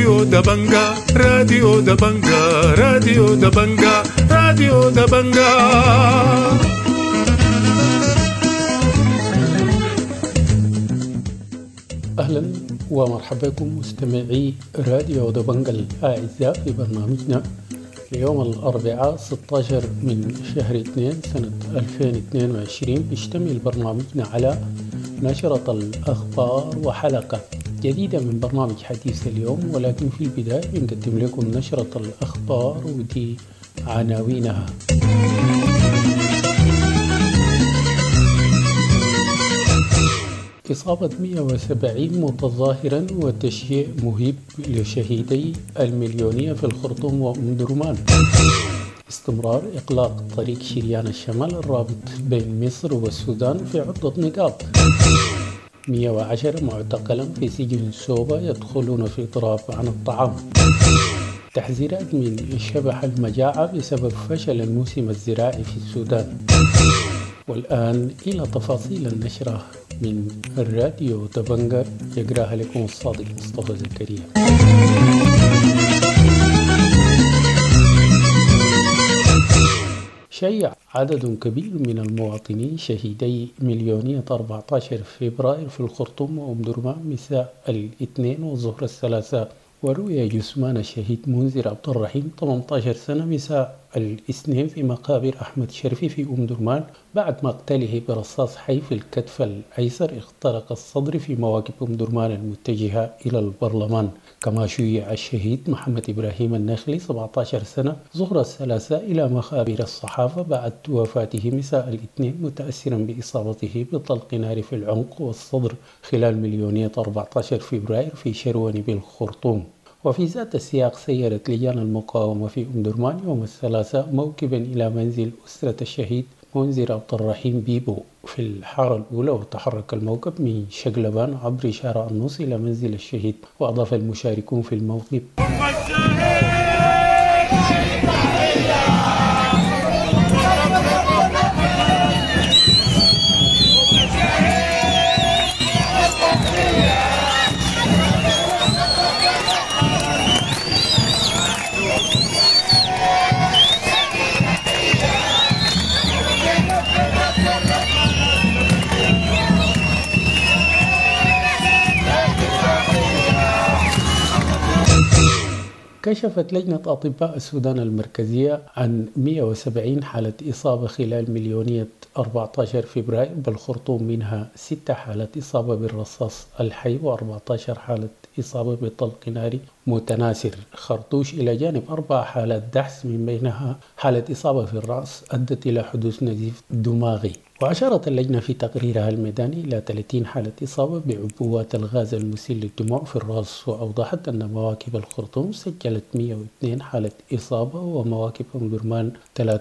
راديو دبنجا راديو دبنجا راديو دبنجا راديو دبنجا. أهلا ومرحبا بكم مستمعي راديو دبنجا الأعزاء في برنامجنا ليوم الأربعاء 16 من شهر 2 سنة 2022. بيشتمل برنامجنا على نشرة الأخبار وحلقة جديدة من برنامج حديث اليوم، ولكن في البداية بنقدم لكم نشرة الأخبار ودي عناوينها. إصابة 170 متظاهرا وتشييع مهيب لشهيدي المليونية في الخرطوم وأم درمان. استمرار إغلاق طريق شريان الشمال الرابط بين مصر والسودان في عدة نقاط. 110 معتقلا في سجن سوبا يدخلون في اضطراب عن الطعام. تحذيرات من شبح المجاعة بسبب فشل الموسم الزراعي في السودان. والآن إلى تفاصيل النشرة من الراديو دبنجا، يقراها لكم الصادق مصطفى زكريا. شيع عدد كبير من المواطنين شهيدي مليونية 14 فبراير في الخرطوم وأم درمان مساء الاثنين وظهر الثلاثاء، وروي جثمان الشهيد منذر عبد الرحيم 18 سنة مساء الاثنين في مقابر أحمد شرفي في أم درمان بعد مقتله برصاص حي في الكتف الأيسر اخترق الصدر في مواكب أم درمان المتجهة إلى البرلمان. كما شيع الشهيد محمد إبراهيم النخلي 17 سنة ظهر الثلاثاء إلى مخابر الصحافة بعد وفاته مساء الاثنين متأثرا بإصابته بطلق نار في العنق والصدر خلال مليونية 14 فبراير في شروان بالخرطوم. وفي ذات السياق سيرت لجان المقاومة في أم درمان يوم الثلاثاء موكبا إلى منزل أسرة الشهيد منذر عبد الرحيم بيبو في الحارة الأولى، وتحرك الموكب من شقلبان عبر شارع النص إلى منزل الشهيد. وأضاف المشاركون في الموكب: كشفت لجنة أطباء السودان المركزية عن 170 حالة إصابة خلال مليونية 14 فبراير بالخرطوم، منها 6 حالات إصابة بالرصاص الحي و14 حالة إصابة بطلق ناري متناثر خرطوش، إلى جانب 4 حالات دحس من بينها حالة إصابة في الرأس أدت إلى حدوث نزيف دماغي. وأشارت اللجنة في تقريرها الميداني إلى 30 حالة إصابة بعبوات الغاز المسيل للدموع في الرأس، وأوضحت أن مواكب الخرطوم سجلت 102 حالة إصابة ومواكب أم درمان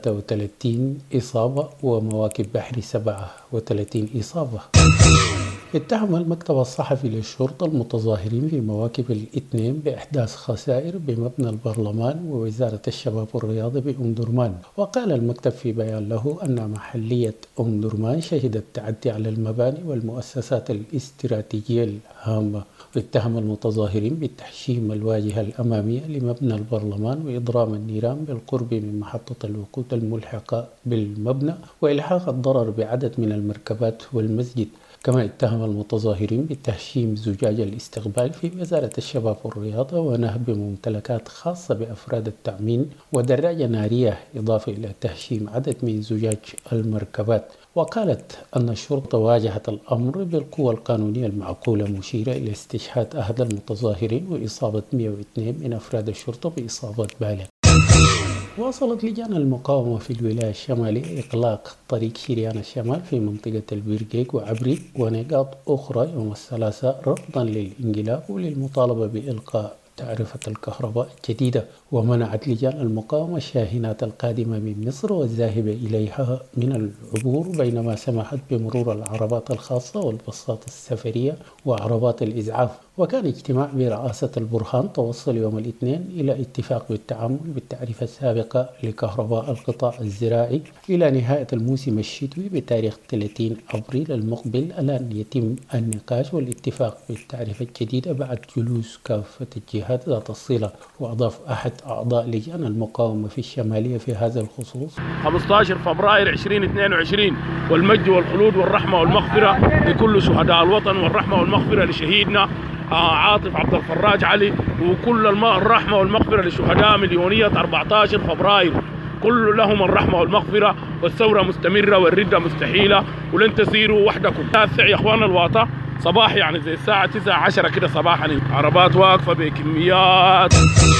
33 إصابة ومواكب بحري 37 إصابة. اتهم المكتب الصحفي للشرطة المتظاهرين في مواكب الاثنين بإحداث خسائر بمبنى البرلمان ووزارة الشباب والرياضة بأم درمان. وقال المكتب في بيان له أن محلية أم درمان شهدت تعدي على المباني والمؤسسات الاستراتيجية الهامة. واتهم المتظاهرين بالتحشيم الواجهة الأمامية لمبنى البرلمان وإضرام النيران بالقرب من محطة الوقود الملحقة بالمبنى وإلحاق الضرر بعدد من المركبات والمسجد. كما اتهم المتظاهرين بتهشيم زجاج الاستقبال في وزارة الشباب والرياضة ونهب ممتلكات خاصة بأفراد التأمين ودراجة نارية، إضافة إلى تهشيم عدد من زجاج المركبات. وقالت أن الشرطة واجهت الأمر بالقوى القانونية المعقولة، مشيرة إلى استشهاد أحد المتظاهرين وإصابة 102 من أفراد الشرطة بإصابات بالغة. واصلت لجان المقاومة في الولاية الشمالية إغلاق طريق شريان الشمال في منطقة البرقيق وعبري ونقاط أخرى يوم الثلاثاء رفضا للانقلاب وللمطالبة بإلقاء تعرفة الكهرباء الجديدة. ومنعت لجان المقاومة الشاحنات القادمة من مصر والذاهبة إليها من العبور، بينما سمحت بمرور العربات الخاصة والباصات السفرية وعربات الإسعاف. وكان اجتماع برئاسة البرهان توصل يوم الاثنين إلى اتفاق بالتعامل بالتعرفة السابقة لكهرباء القطاع الزراعي إلى نهاية الموسم الشتوي بتاريخ 30 أبريل المقبل، على أن يتم النقاش والاتفاق بالتعرفة الجديدة بعد جلوس كافة الجهات جهات ذات الصلة. وأضاف أحد أعضاء لجان المقاومة في الشمالية في هذا الخصوص: 15 فبراير 2022 والمجد والخلود والرحمة والمغفرة لكل شهداء الوطن، والرحمة والمغفرة لشهيدنا عاطف عبد الفراج علي، وكل الرحمة والمغفرة لشهداء مليونية 14 فبراير، كل لهم الرحمة والمغفرة، والثورة مستمرة والردة مستحيلة ولن تسيروا وحدكم. الساعة يا اخوان الواطة صباح يعني زي الساعة 9-10 كده صباحا، عربات واقفة بكميات.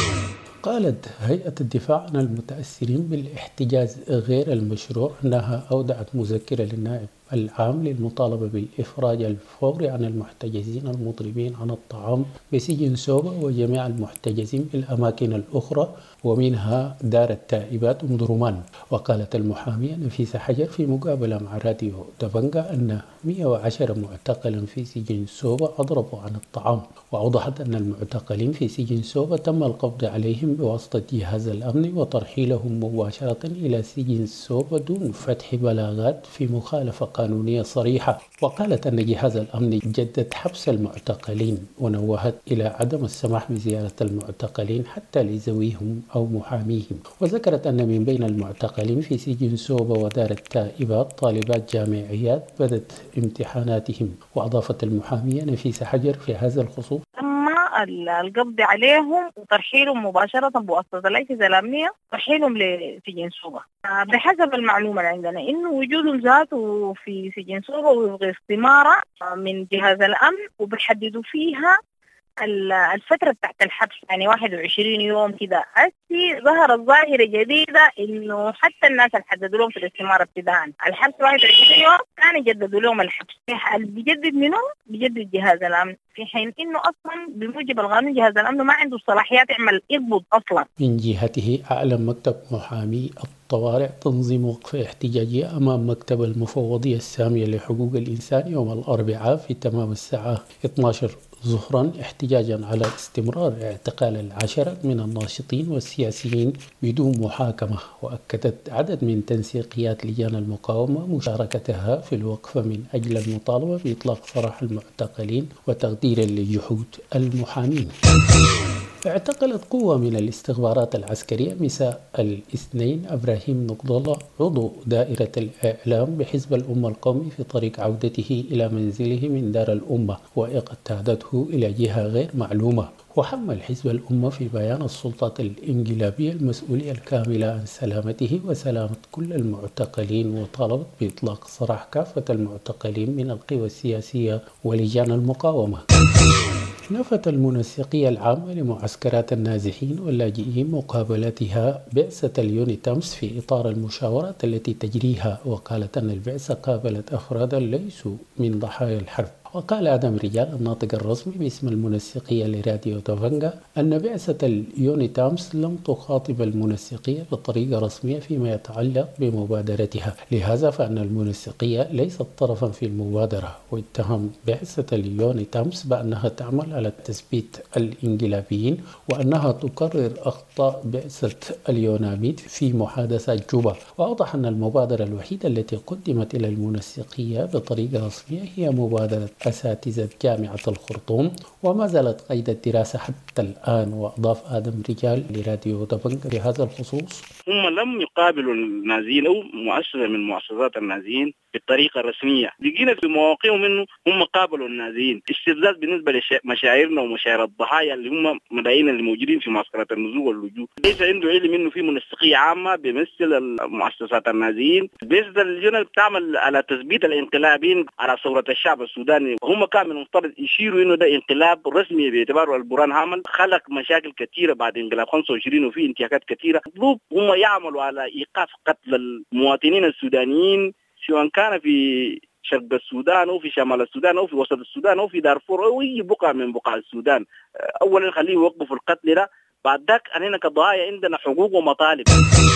قالت هيئة الدفاع عن المتأثرين بالاحتجاز غير المشروع أنها أودعت مذكرة للنائب العام للمطالبة بالإفراج الفوري عن المحتجزين المطلبين عن الطعام بسجن سوبا وجميع المحتجزين بالأماكن الأخرى ومنها دار التائبات أم درمان. وقالت المحامية نفيسة حجر في مقابلة مع راديو دبنجا أن 110 معتقلا في سجن سوبا أضربوا عن الطعام، وأوضحت أن المعتقلين في سجن سوبا تم القبض عليهم بواسطة جهاز الأمن وترحيلهم مباشرة إلى سجن سوبا دون فتح بلاغات في مخالفة قانونية صريحة. وقالت أن جهاز الأمن جدد حبس المعتقلين، ونوهت إلى عدم السماح بزيارة المعتقلين حتى لذويهم أو محاميهم. وذكرت أن من بين المعتقلين في سجن سوبا ودار التائبات طالبات جامعيات بدت امتحاناتهم. وأضافت المحامية نفيسة حجر في هذا الخصوص: القبض عليهم وترحيلهم مباشرة بواسطة الأجهزة الأمنية، ترحيلهم لسجن سوبا. بحسب المعلومة عندنا إنه وجودهم ذاته في سجن سوبا ويبغي استمارة من جهاز الأمن، وبيحددوا فيها الفترة بتاعت الحبس، يعني 21 يوم كده. ظهرت ظاهرة جديدة إنه حتى الناس اللي حددوا لهم في الاستمارة ابتداء الحبس 21 يوم كانوا يجددوا لهم الحبس. اللي بيجدد منهم بيجدد جهاز الأمن، في حين إنه أصلا بموجب القانون جهاز الأمن ما عنده صلاحيات يعمل يقبض أصلا. من جهته أعلن مكتب محامي الطوارئ تنظيم وقفة احتجاجية أمام مكتب المفوضية السامية لحقوق الإنسان يوم الأربعاء في تمام الساعة 12 ظهرا احتجاجا على استمرار اعتقال 10 من الناشطين والسياسيين بدون محاكمة. وأكدت عدد من تنسيقيات لجان المقاومة مشاركتها في الوقفة من أجل المطالبة بإطلاق سراح المعتقلين وتقديرا لجهود المحامين. اعتقلت قوة من الاستخبارات العسكرية مساء الاثنين إبراهيم نقض الله عضو دائرة الإعلام بحزب الأمة القومي في طريق عودته إلى منزله من دار الأمة، واقتادته إلى جهة غير معلومة. وحمل حزب الأمة في بيان السلطات الإنقلابية المسؤولية الكاملة عن سلامته وسلامة كل المعتقلين، وطالبت بإطلاق سراح كافة المعتقلين من القوى السياسية ولجان المقاومة. نفت المنسقية العامة لمعسكرات النازحين واللاجئين مقابلتها بعثة اليونيتامس في إطار المشاورات التي تجريها، وقالت أن البعثة قابلت أفرادا ليسوا من ضحايا الحرب. وقال آدم رجال الناطق الرسمي باسم المنسقية لراديو دافنجا أن بعثة اليونيتامس لم تخاطب المنسقية بطريقة رسمية فيما يتعلق بمبادرتها، لهذا فإن المنسقية ليست طرفا في المبادرة. واتهم بعثة اليونيتامس بأنها تعمل على تثبيت الإنقلابيين وأنها تكرر أخطاء بعثة اليوناميد في محادثات جوبا. وأوضح أن المبادرة الوحيدة التي قدمت إلى المنسقية بطريقة رسمية هي مبادرة أساتذة جامعة الخرطوم، وما زالت قيد الدراسة حتى الآن. وأضاف آدم رجال لراديو دبنجا بهذا الخصوص: هم لم يقابلوا النازيين أو مؤسسة من مؤسسات النازيين بالطريقة الرسمية. لقينا في مواقعهم إنه هم قابلوا النازيين. استفزاز بالنسبة لمشاعرنا ومشاعر الضحايا اللي هم ملايين اللي موجودين في معسكرات النزوع واللجوء. ليس عنده علم إنه في منسقية عامة بمثل مؤسسات النازيين. بس الجنة بتعمل على تثبيت الانقلابين على ثورة الشعب السوداني. هم كان من المفترض يشيروا إنه ده انقلاب رسمي باعتباره البرهان هامل خلق مشاكل كثيرة بعد انقلاب 25 وفي انتهاكات كثيرة. مطلوب هم يعملوا على إيقاف قتل المواطنين السودانيين سواء كان في شرق السودان أو في شمال السودان أو في وسط السودان أو في دارفور أو أي بقعة من بقاع السودان. أولا خليه يوقفوا القتل ده، بعد ذاك أننا كضحايا عندنا حقوق ومطالب.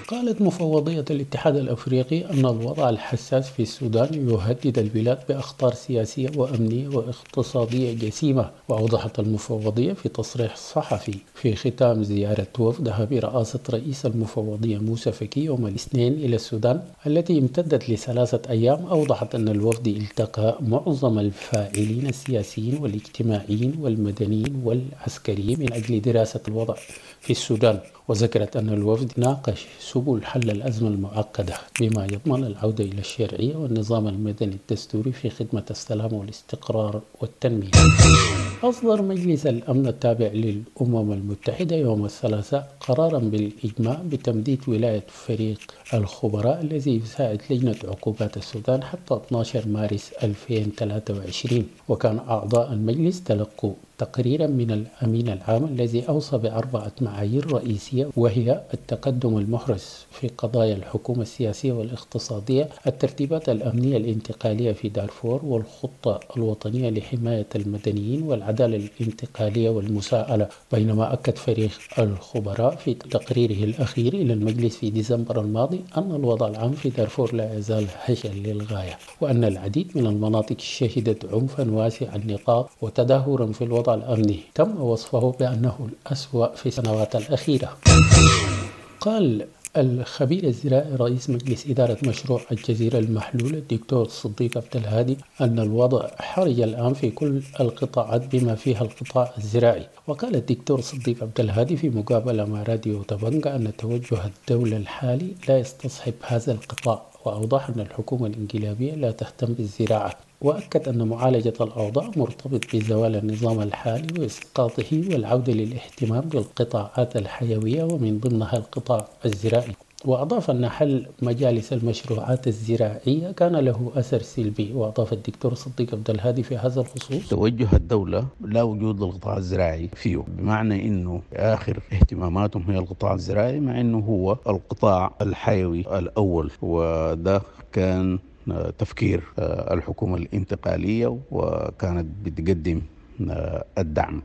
قالت مفوضية الاتحاد الأفريقي أن الوضع الحساس في السودان يهدد البلاد بأخطار سياسية وأمنية واقتصادية جسيمة. وأوضحت المفوضية في تصريح صحفي في ختام زيارة وفدها برئاسة رئيس المفوضية موسى فكي يوم الاثنين إلى السودان التي امتدت ل3 أيام، أوضحت أن الوفد التقى معظم الفاعلين السياسيين والاجتماعيين والمدنيين والعسكريين من أجل دراسة الوضع في السودان. وذكرت أن الوفد ناقش سبل حل الأزمة المعقدة بما يضمن العودة إلى الشرعية والنظام المدني الدستوري في خدمة السلام والاستقرار والتنمية. أصدر مجلس الأمن التابع للأمم المتحدة يوم الثلاثاء قرارا بالإجماع بتمديد ولاية فريق الخبراء الذي يساعد لجنة عقوبات السودان حتى 12 مارس 2023. وكان أعضاء المجلس تلقوا تقريرا من الأمين العام الذي أوصى ب4 معايير رئيسية، وهي التقدم المحرز في قضايا الحكومة السياسية والاقتصادية، الترتيبات الأمنية الانتقالية في دارفور، والخطة الوطنية لحماية المدنيين، والعدالة الانتقالية والمساءلة. بينما أكد فريق الخبراء في تقريره الأخير إلى المجلس في ديسمبر الماضي أن الوضع العام في دارفور لا يزال هشا للغاية، وأن العديد من المناطق شهدت عنفا واسع النطاق وتدهورا في الوضع الأمني تم وصفه بأنه الأسوأ في السنوات الأخيرة. قال الخبير الزراعي رئيس مجلس إدارة مشروع الجزيرة المحلولة الدكتور صديق عبد الهادي أن الوضع حرج الآن في كل القطاعات بما فيها القطاع الزراعي. وقال الدكتور صديق عبد الهادي في مقابلة مع راديو تبنجا أن توجه الدولة الحالي لا يستصحب هذا القطاع، وأوضح أن الحكومة الإنقلابية لا تهتم بالزراعة. وأكد أن معالجة الأوضاع مرتبط بزوال النظام الحالي وإسقاطه والعودة للاهتمام بالقطاعات الحيوية ومن ضمنها القطاع الزراعي. وأضاف أن حل مجالس المشروعات الزراعية كان له أثر سلبي. وأضاف الدكتور صديق عبد الهادي في هذا الخصوص: توجه الدولة لا وجود للقطاع الزراعي فيه، بمعنى أنه آخر اهتماماتهم هي القطاع الزراعي، مع أنه هو القطاع الحيوي الأول. وده كان تفكير الحكومة الانتقالية، وكانت بتقدم الدعم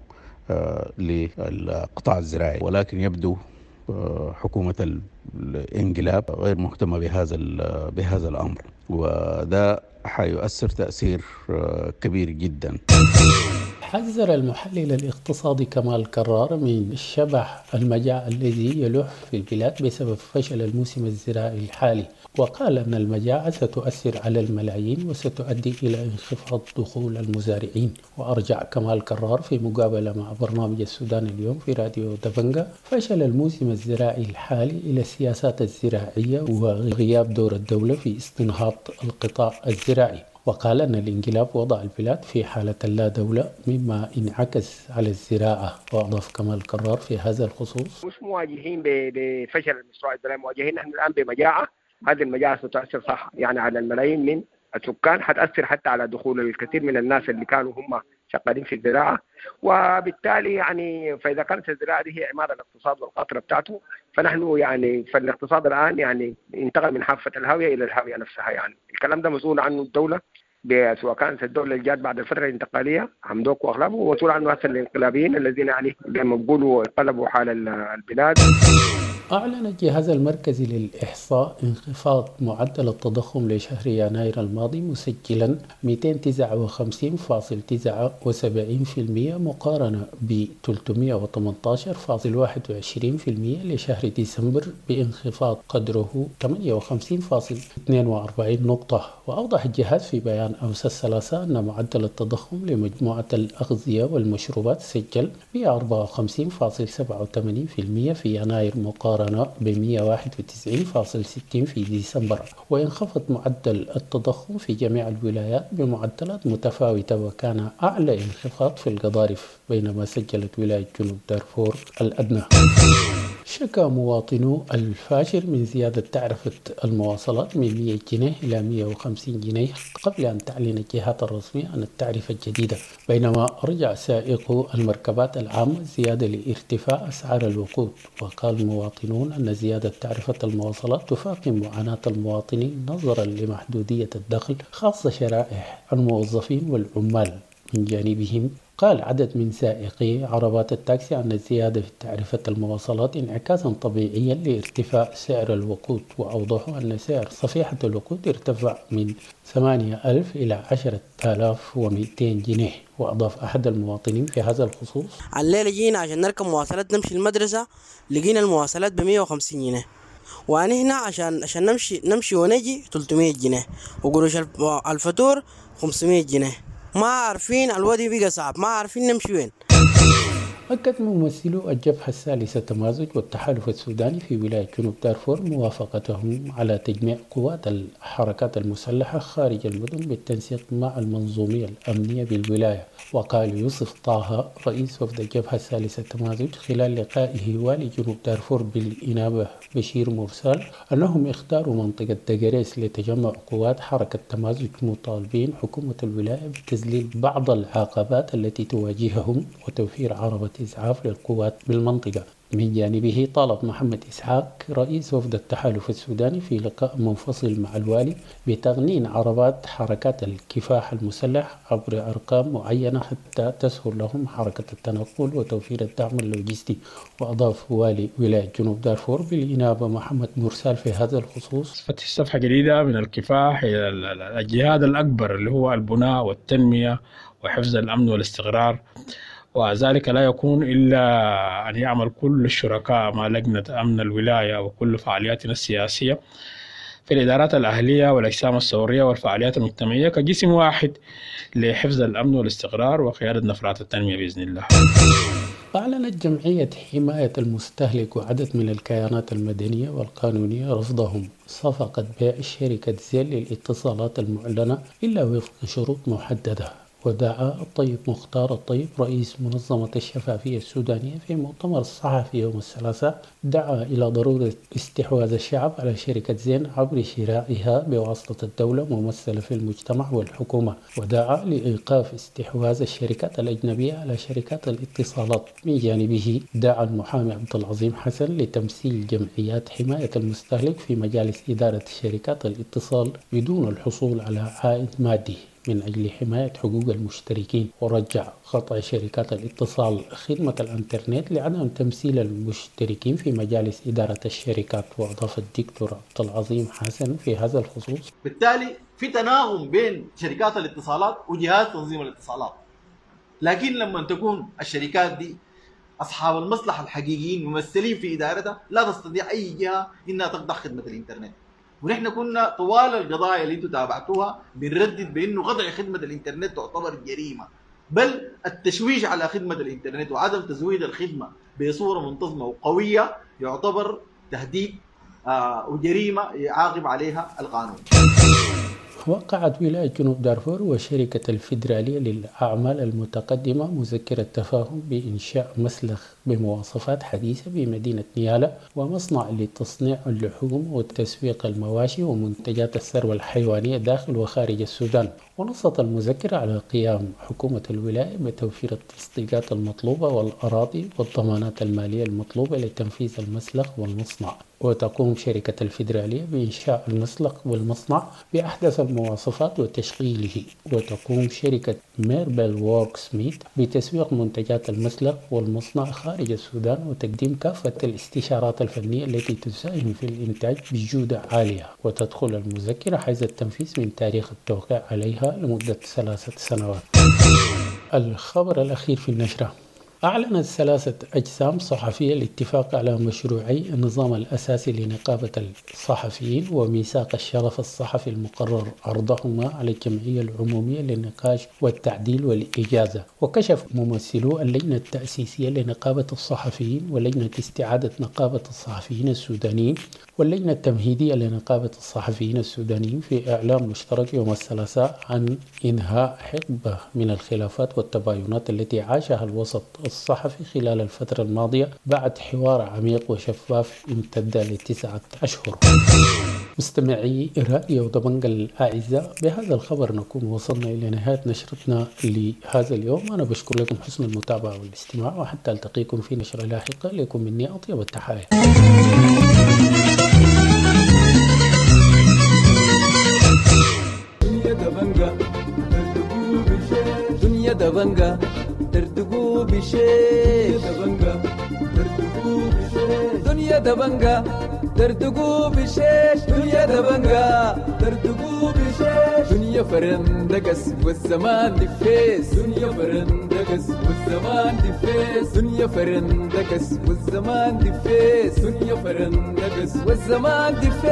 للقطاع الزراعي، ولكن يبدو حكومة الانقلاب غير مهتمة بهذا الأمر، وده حيؤثر تأثير كبير جدا. حذر المحلل الاقتصادي كمال كرار من شبح المجاعة الذي يلح في البلاد بسبب فشل الموسم الزراعي الحالي، وقال أن المجاعة ستؤثر على الملايين وستؤدي إلى انخفاض دخول المزارعين. وأرجع كمال كرار في مقابلة مع برنامج السودان اليوم في راديو دبنجا فشل الموسم الزراعي الحالي إلى السياسات الزراعية وغياب دور الدولة في استنهاض القطاع الزراعي. وقال أن الانقلاب وضع البلاد في حالة لا دولة مما انعكس على الزراعة. وأضاف كمال كرار في هذا الخصوص: مش مواجهين بفشل المشروع الزراعي، مواجهين نحن الآن بمجاعة. هذه المجاعة ستؤثر صح يعني على الملايين من السكان، حتأثر حتى على دخول الكثير من الناس اللي كانوا هم شغالين في الزراعة، وبالتالي يعني فإذا كانت الزراعة دي هي عماد الاقتصاد والقطرة بتاعته، فنحن يعني فالاقتصاد الآن يعني انتقل من حافة الهاوية إلى الهاوية نفسها. يعني الكلام ده مسؤول عنه الدولة، سواء كانت الدولة اللي جات بعد الفترة الانتقالية حمدوك وأغلبه، ومسؤول عنه هسه الانقلابيين الذين يعني لما بيقولوا قلبوا حال البلاد. أعلن الجهاز المركزي للإحصاء انخفاض معدل التضخم لشهر يناير الماضي مسجلا 259.79% مقارنة ب 318.21% لشهر ديسمبر، بانخفاض قدره 58.42 نقطة. وأوضح الجهاز في بيان أمس الثلاثاء أن معدل التضخم لمجموعة الأغذية والمشروبات سجل 154.87% في يناير مقارنة ب 191.60 في ديسمبر. وانخفض معدل التضخم في جميع الولايات بمعدلات متفاوتة، وكان أعلى انخفاض في القضارف بينما سجلت ولاية جنوب دارفور الأدنى. شكى مواطنو الفاشر من زيادة تعرفة المواصلات من 100 جنيه إلى 150 جنيه قبل أن تعلن الجهات الرسمية عن التعرفة الجديدة، بينما رجع سائقو المركبات العامة زيادة لارتفاع أسعار الوقود. وقال المواطنون أن زيادة تعرفة المواصلات تفاقم معاناة المواطنين نظرا لمحدودية الدخل، خاصة شرائح الموظفين والعمال. من جانبهم قال عدد من سائقي عربات التاكسي أن الزيادة في تعرفة المواصلات انعكاسا طبيعيا لارتفاع سعر الوقود، وأوضحوا أن سعر صفيحة الوقود ارتفع من 8,000 إلى 10,200 جنيه. وأضاف أحد المواطنين في هذا الخصوص: الليلة جينا عشان نركب مواصلات نمشي المدرسة، لقينا المواصلات ب150 جنيه، وأنا هنا عشان نمشي ونجي 300 جنيه، وقروش الفطور 500 جنيه. ما عارفين الوضع بقى صعب، ما عارفين نمشي وين. أكد ممثلو الجبهة الثالثة تمازج والتحالف السوداني في ولاية جنوب دارفور موافقتهم على تجميع قوات الحركات المسلحة خارج المدن بالتنسيق مع المنظومية الأمنية بالولاية. وقال يوسف طه رئيس وفد الجبهة الثالثة تمازج خلال لقائه والي جنوب دارفور بالإنابة بشير مرسال أنهم اختاروا منطقة دقريس لتجمع قوات حركة تمازج، مطالبين حكومة الولاية بتذليل بعض العقبات التي تواجههم وتوفير عربة إسعاف للقوات بالمنطقة. من جانبه طالب محمد إسحاق رئيس وفد التحالف السوداني في لقاء منفصل مع الوالي بتغنين عربات حركات الكفاح المسلح عبر أرقام معينة حتى تسهل لهم حركة التنقل وتوفير الدعم اللوجستي. وأضاف والي ولاية جنوب دارفور بالإنابة محمد مرسال في هذا الخصوص: فتح صفحة جديدة من الكفاح إلى الجهاد الأكبر اللي هو البناء والتنمية وحفظ الأمن والاستقرار، وذلك لا يكون إلا أن يعمل كل الشركاء مع لجنة أمن الولاية وكل فعالياتنا السياسية في الإدارات الأهلية والأجسام الثورية والفعاليات المجتمعية كجسم واحد لحفظ الأمن والاستقرار وقيادة نفرات التنمية بإذن الله. أعلنت جمعية حماية المستهلك وعدد من الكيانات المدنية والقانونية رفضهم صفقة بيع شركة زيل للاتصالات المعلنة إلا وفق شروط محددة. ودعا الطيب مختار الطيب رئيس منظمة الشفافية السودانية في مؤتمر الصحفي يوم الثلاثاء دعا إلى ضرورة استحواذ الشعب على شركة زين عبر شرائها بواسطة الدولة ممثلة في المجتمع والحكومة، ودعا لإيقاف استحواذ الشركات الأجنبية على شركات الاتصالات. من جانبه دعا المحامي عبد العظيم حسن لتمثيل جمعيات حماية المستهلك في مجالس إدارة شركات الاتصال بدون الحصول على عائد مادي من أجل حماية حقوق المشتركين، ورجع قطع شركات الاتصال خدمة الإنترنت لعدم تمثيل المشتركين في مجالس إدارة الشركات. وأضاف الدكتور عبد العظيم حسن في هذا الخصوص: بالتالي في تناغم بين شركات الاتصالات وجهات تنظيم الاتصالات، لكن لما تكون الشركات دي أصحاب المصلحة الحقيقيين ممثلين في إدارتها لا تستطيع أي جهة إنها تقطع خدمة الإنترنت. ونحن كنا طوال القضايا اللي انتم تابعتوها بنردد بانه قطع خدمه الانترنت تعتبر جريمه، بل التشويش على خدمه الانترنت وعدم تزويد الخدمه بصوره منتظمه وقويه يعتبر تهديد وجريمه يعاقب عليها القانون. وقعت ولاية جنوب دارفور وشركة الفيدرالية للأعمال المتقدمة مذكرة تفاهم بإنشاء مسلخ بمواصفات حديثة بمدينة نيالا ومصنع لتصنيع اللحوم وتسويق المواشي ومنتجات الثروة الحيوانية داخل وخارج السودان. ونصت المذكرة على قيام حكومة الولاية بتوفير التصديقات المطلوبة والأراضي والضمانات المالية المطلوبة لتنفيذ المسلخ والمصنع. وتقوم شركة الفيدرالية بإنشاء المسلخ والمصنع بأحدث المواصفات وتشغيله. وتقوم شركة ميربل ووركس ميت بتسويق منتجات المسلخ والمصنع خارج السودان وتقديم كافة الاستشارات الفنية التي تساهم في الإنتاج بجودة عالية. وتدخل المذكرة حيز التنفيذ من تاريخ التوقيع عليها لمدة 3 سنوات. الخبر الأخير في النشرة: أعلنت 3 أجسام صحفية الاتفاق على مشروعي النظام الأساسي لنقابة الصحفيين وميثاق الشرف الصحفي المقرر عرضهما على الجمعية العمومية للنقاش والتعديل والإجازة. وكشف ممثلو اللجنة التأسيسية لنقابة الصحفيين ولجنة استعادة نقابة الصحفيين السودانيين واللجنة التمهيدية لنقابة الصحفيين السودانيين في إعلام مشترك يوم الثلاثاء عن إنهاء حقبة من الخلافات والتباينات التي عاشها الوسط الصحفي خلال الفترة الماضية بعد حوار عميق وشفاف امتد ل9 أشهر. مستمعي راديو دبنجة الأعزاء، بهذا الخبر نكون وصلنا إلى نهاية نشرتنا لهذا اليوم. أنا بشكر لكم حسن المتابعة والاستماع، وحتى ألتقيكم في نشرة لاحقة. لكم مني أطيب التحايا. دنيا دبنجة دردقو بشيش دنيا دبنجا دردقو بشيش دنيا دبنجا دردقو بشيش دنيا فرندقس والزمان دفيس دنيا فرندقس والزمان دفيس دنيا فرندقس والزمان دفيس دنيا فرندقس والزمان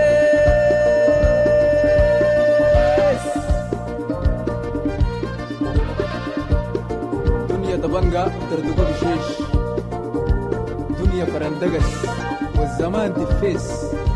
دفيس دنيا دبنجا دردقو بشيش دنيا فرندقس والزمان دفيس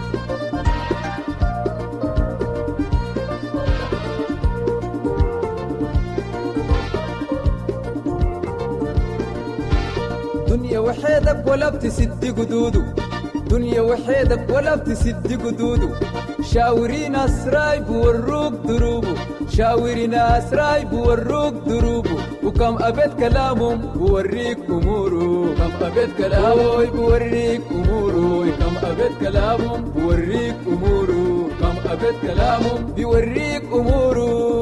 دنيا وحيدك ولا بتسد قدودو دنيا وحيدك ولا بتسد قدودو شاورين أسراي بوروك دروبو شاورين أسراي بوروك دروبو وكم أبد كلامهم بوريك أمورو كم أبد كلامهم بوريك أمورو كم أبد كلامهم بوريك أمورو كم أبد كلامهم بوريك أمورو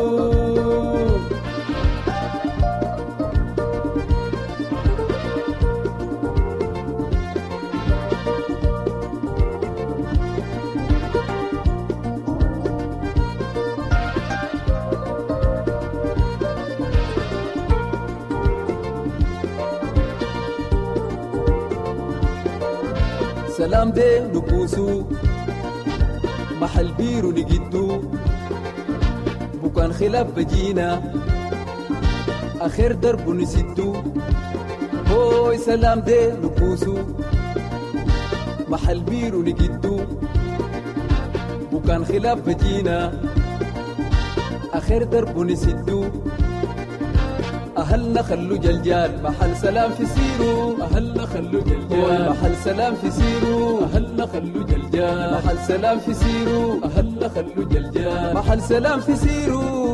سلام دي نبوسو محل بيرو نجدو بكان خلاف بجينا آخر درب نسدو هوي سلام دي نبوسو محل بيرو نجدو بكان خلاف بجينا آخر درب نسدو أهلنا خلو جلجال محل سلام في سيرو أهلنا خلو جلجال محل سلام في سيرو أهلنا خلو جلجال محل سلام في سيرو أهلنا خلو جلجال محل سلام في سيرو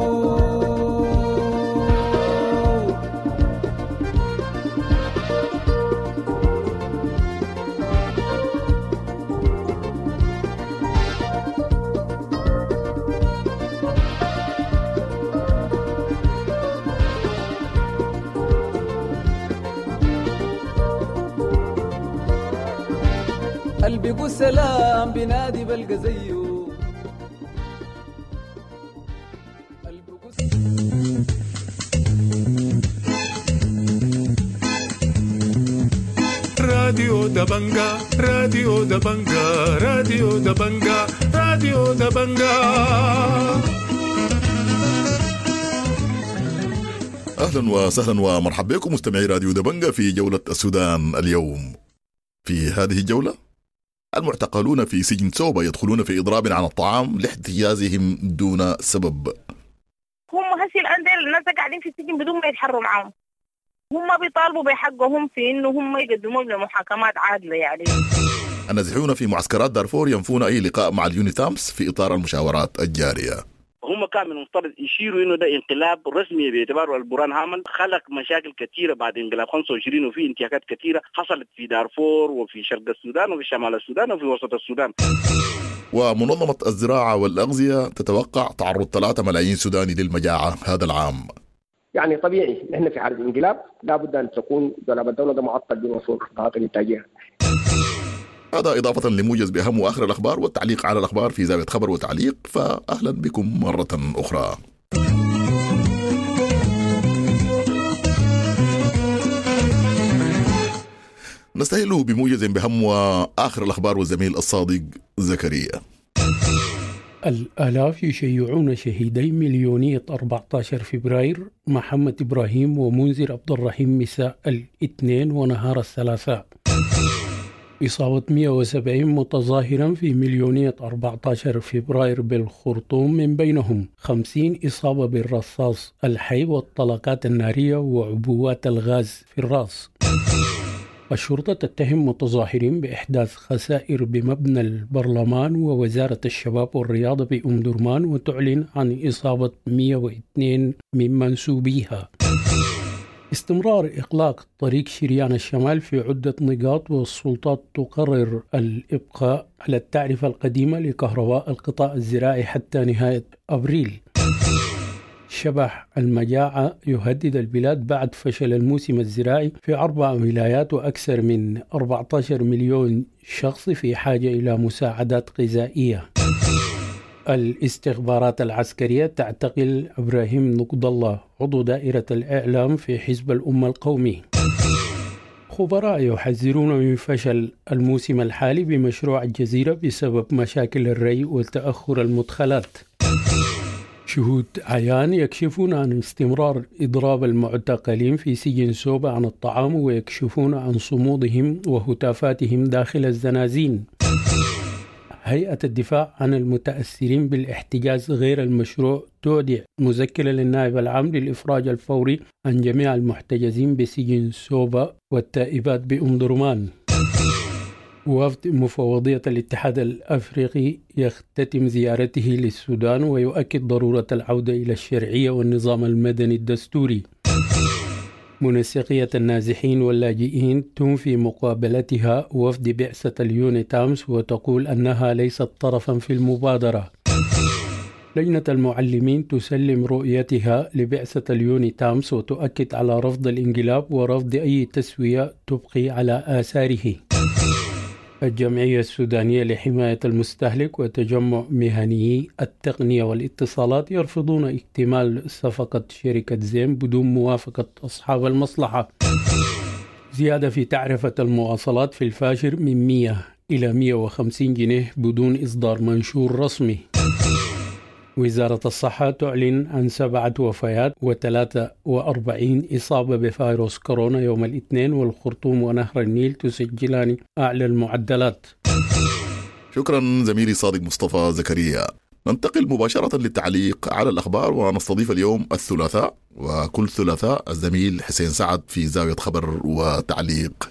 قلبي قو سلام بنادي بلقى زيه راديو دبنجا راديو دبنجا راديو دبنجا راديو دبنجا. أهلا وسهلا ومرحبا بكم مستمعي راديو دبنجا في جولة السودان اليوم. في هذه الجولة المعتقلون في سجن سوبا يدخلون في إضراب عن الطعام لاحتجازهم دون سبب. هم هسي الآن الناس قاعدين في السجن بدون ما يتحروا معهم، هم بيطالبوا بحقهم في إنه هم يقدموا لهم محاكمات عادلة. يعني النازحون في معسكرات دارفور ينفون أي لقاء مع اليونيتامس في إطار المشاورات الجارية. هم كان من المفترض يشيروا انه ده انقلاب رسمي باعتباره البرهان عمل خلق مشاكل كثيره بعد انقلاب 25 وفي انتهاكات كثيره حصلت في دارفور وفي شرق السودان وفي شمال السودان وفي وسط السودان. ومنظمة الزراعة والأغذية تتوقع تعرض 3 ملايين سوداني للمجاعة هذا العام. يعني طبيعي نحن في حالة انقلاب لابد أن تكون جناب الدولة ده معطل بوصول القطاعات الإنتاجية. هذا إضافة لموجز بأهم وآخر الأخبار والتعليق على الأخبار في زاوية خبر وتعليق، فأهلا بكم مرة أخرى. نستهل بموجز بأهم وآخر الأخبار والزميل الصادق زكريا. الآلاف يشيعون شهيدي مليونية 14 فبراير محمد إبراهيم ومنذر عبد الرحيم مساء الاثنين ونهار الثلاثاء. إصابة 170 متظاهرا في مليونية 14 فبراير بالخرطوم، من بينهم 50 إصابة بالرصاص الحي والطلقات النارية وعبوات الغاز في الرأس. الشرطة تتهم متظاهرين بإحداث خسائر بمبنى البرلمان ووزارة الشباب والرياضة بأم درمان، وتعلن عن إصابة 102 من منسوبيها. استمرار إغلاق طريق شريان الشمال في عدة نقاط، والسلطات تقرر الإبقاء على التعرفة القديمة لكهرباء القطاع الزراعي حتى نهاية أبريل. شبح المجاعة يهدد البلاد بعد فشل الموسم الزراعي في 4 ولايات، وأكثر من 14 مليون شخص في حاجة إلى مساعدات غذائية. الاستخبارات العسكرية تعتقل إبراهيم نقض الله عضو دائرة الإعلام في حزب الأمة القومي. خبراء يحذرون من فشل الموسم الحالي بمشروع الجزيرة بسبب مشاكل الري وتأخر المدخلات. شهود عيان يكشفون عن استمرار إضراب المعتقلين في سجن سوبا عن الطعام، ويكشفون عن صمودهم وهتافاتهم داخل الزنازين. هيئة الدفاع عن المتأثرين بالاحتجاز غير المشروع تودع مذكرة للنائب العام للإفراج الفوري عن جميع المحتجزين بسجن سوبا والتائبات بأم درمان. وفد مفوضية الاتحاد الأفريقي يختتم زيارته للسودان ويؤكد ضرورة العودة إلى الشرعية والنظام المدني الدستوري. منسقية النازحين واللاجئين تنفي مقابلتها وفد بعثة اليونيتامس وتقول أنها ليست طرفا في المبادرة. لجنة المعلمين تسلم رؤيتها لبعثة اليونيتامس وتؤكد على رفض الانقلاب ورفض أي تسوية تبقي على آثاره. الجمعية السودانية لحماية المستهلك وتجمع مهنيي التقنية والاتصالات يرفضون اكتمال صفقة شركة زين بدون موافقة أصحاب المصلحة. زيادة في تعرفة المواصلات في الفاشر من 100 إلى 150 جنيه بدون إصدار منشور رسمي. وزارة الصحة تعلن عن 7 وفيات و43 إصابة بفيروس كورونا يوم الاثنين، والخرطوم ونهر النيل تسجلان أعلى المعدلات. شكرا زميلي صادق مصطفى زكريا. ننتقل مباشرة للتعليق على الأخبار، ونستضيف اليوم الثلاثاء وكل ثلاثاء الزميل حسين سعد في زاوية خبر وتعليق.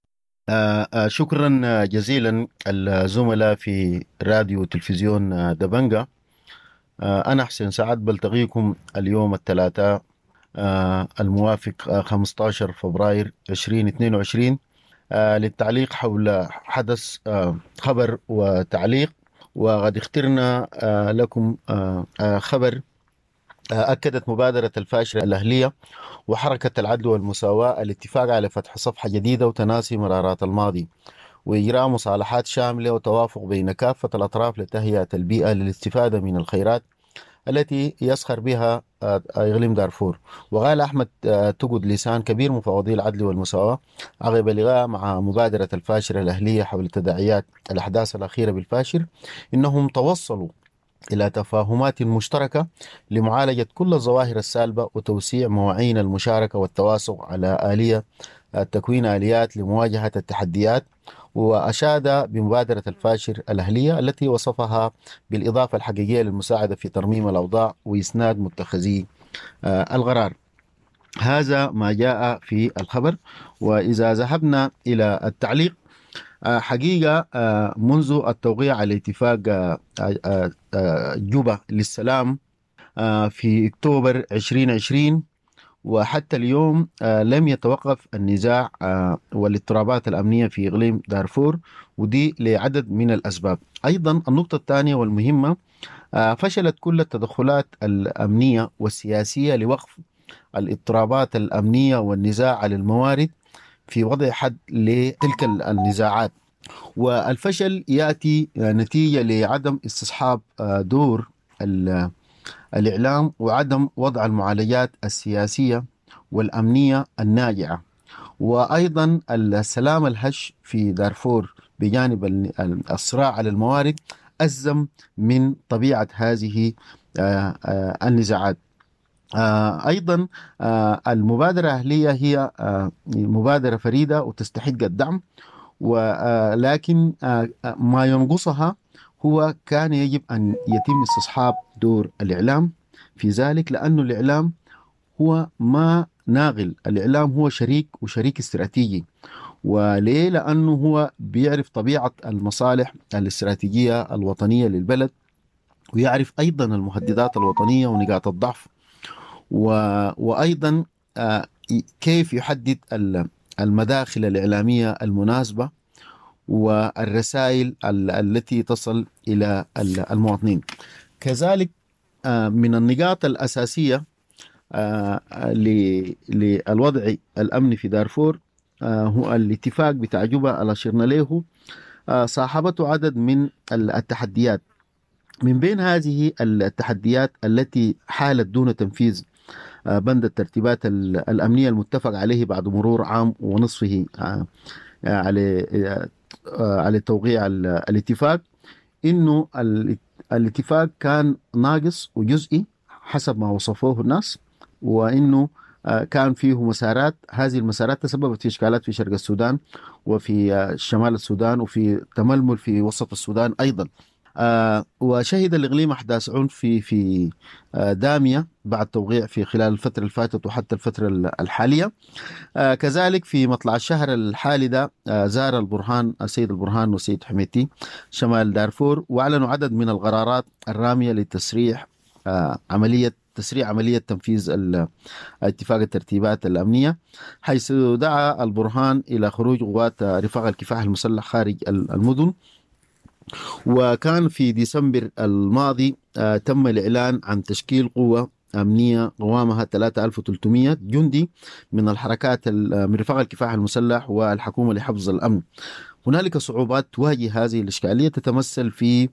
شكرا جزيلا الزملاء في راديو وتلفزيون دبنجة. أنا حسين سعد بلتقيكم اليوم الثلاثاء الموافق 15 فبراير 2022 للتعليق حول حدث خبر وتعليق. وقد اخترنا لكم خبر أكدت مبادرة الفاشر الأهلية وحركة العدل والمساواة الاتفاق على فتح صفحة جديدة وتناسي مرارات الماضي وإجراء مصالحات شاملة وتوافق بين كافة الأطراف لتهيئة البيئة للاستفادة من الخيرات التي يسخر بها إقليم دارفور. وقال أحمد تقود لسان كبير مفوضي العدل والمساواة عقب لقاء مع مبادرة الفاشر الأهلية حول تداعيات الأحداث الأخيرة بالفاشر إنهم توصلوا إلى تفاهمات مشتركة لمعالجة كل الظواهر السالبة وتوسيع مواعين المشاركة والتواصل على آلية تكوين آليات لمواجهة التحديات. وأشاد بمبادرة الفاشر الأهلية التي وصفها بالإضافة الحقيقية للمساعدة في ترميم الأوضاع وإسناد متخذي القرار. هذا ما جاء في الخبر. وإذا ذهبنا إلى التعليق، حقيقة منذ التوقيع على اتفاق جوبا للسلام في أكتوبر 2020 وحتى اليوم لم يتوقف النزاع والاضطرابات الأمنية في إقليم دارفور، ودي لعدد من الأسباب. أيضا النقطة الثانية والمهمة، فشلت كل التدخلات الأمنية والسياسية لوقف الاضطرابات الأمنية والنزاع على الموارد في وضع حد لتلك النزاعات. والفشل يأتي نتيجة لعدم استصحاب دور الإعلام وعدم وضع المعالجات السياسية والأمنية الناجعة. وأيضا السلام الهش في دارفور بجانب الصراع على الموارد أزم من طبيعة هذه النزاعات. أيضا المبادرة الأهلية هي مبادرة فريدة وتستحق الدعم، ولكن ما ينقصها هو كان يجب أن يتم استصحاب دور الإعلام في ذلك، لأن الإعلام هو ما ناقل، الإعلام هو شريك وشريك استراتيجي. وليه؟ لأنه هو بيعرف طبيعة المصالح الاستراتيجية الوطنية للبلد، ويعرف أيضا المهددات الوطنية ونقاط الضعف، وأيضا كيف يحدد المداخل الإعلامية المناسبة والرسائل التي تصل إلى المواطنين. كذلك من النقاط الأساسية للوضع الأمني في دارفور هو الاتفاق بتاع جوبا اللي أشرنا له. صاحبته عدد من التحديات. من بين هذه التحديات التي حالت دون تنفيذ بند الترتيبات الأمنية المتفق عليه بعد مرور عام ونصفه على توقيع الاتفاق، إنه الاتفاق كان ناقص وجزئي حسب ما وصفوه الناس، وإنه كان فيه مسارات. هذه المسارات تسببت في إشكالات في شرق السودان وفي شمال السودان وفي تململ في وسط السودان أيضا. وشهد الإقليم أحداث عنف في دامية بعد توقيع في خلال الفترة اللي فاتت وحتى الفترة الحالية. كذلك في مطلع الشهر الحالي ده زار السيد البرهان والسيد حميتي شمال دارفور، وأعلنوا عدد من القرارات الرامية لتسريع عملية تنفيذ اتفاق الترتيبات الأمنية، حيث دعا البرهان إلى خروج قوات رفاق الكفاح المسلح خارج المدن. وكان في ديسمبر الماضي تم الإعلان عن تشكيل قوة أمنية قوامها 3300 جندي من الحركات من رفاق الكفاح المسلح والحكومة لحفظ الأمن. هنالك صعوبات تواجه هذه الإشكالية تتمثل في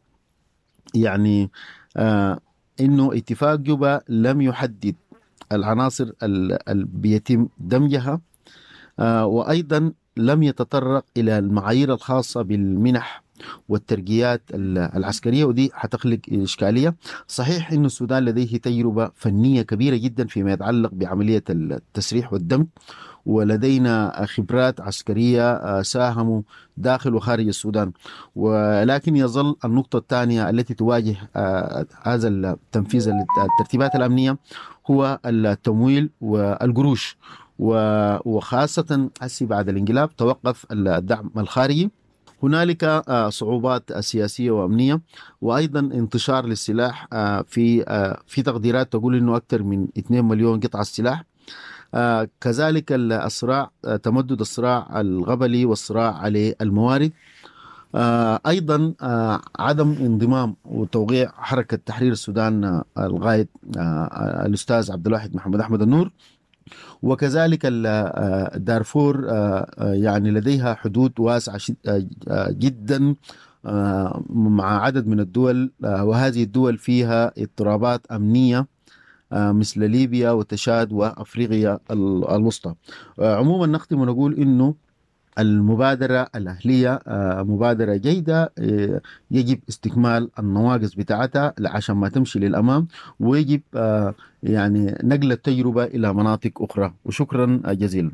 إنه اتفاق جوبا لم يحدد العناصر اللي بيتم دمجها، وأيضا لم يتطرق إلى المعايير الخاصة بالمنح والترقيات العسكرية، ودي حتخلق إشكالية. صحيح أن السودان لديه تجربة فنية كبيرة جدا فيما يتعلق بعملية التسريح والدمج، ولدينا خبرات عسكرية ساهموا داخل وخارج السودان، ولكن يظل النقطة الثانية التي تواجه هذا التنفيذ الترتيبات الأمنية هو التمويل والقروش، وخاصة بعد الانقلاب توقف الدعم الخارجي. هنالك صعوبات سياسية وأمنية، وأيضا انتشار للسلاح في تقديرات تقول أنه أكثر من 2 مليون قطعة سلاح. كذلك الصراع، تمدد الصراع القبلي والصراع على الموارد. أيضا عدم انضمام وتوقيع حركة تحرير السودان القائد الأستاذ عبد الواحد محمد أحمد النور. وكذلك دارفور لديها حدود واسعة جدا مع عدد من الدول، وهذه الدول فيها اضطرابات أمنية مثل ليبيا وتشاد وأفريقيا الوسطى. عموما نختم ونقول إنه المبادرة الأهلية مبادرة جيدة، يجب استكمال النواقص بتاعتها عشان ما تمشي للأمام، ويجب نقل التجربة إلى مناطق أخرى. وشكرا جزيلا.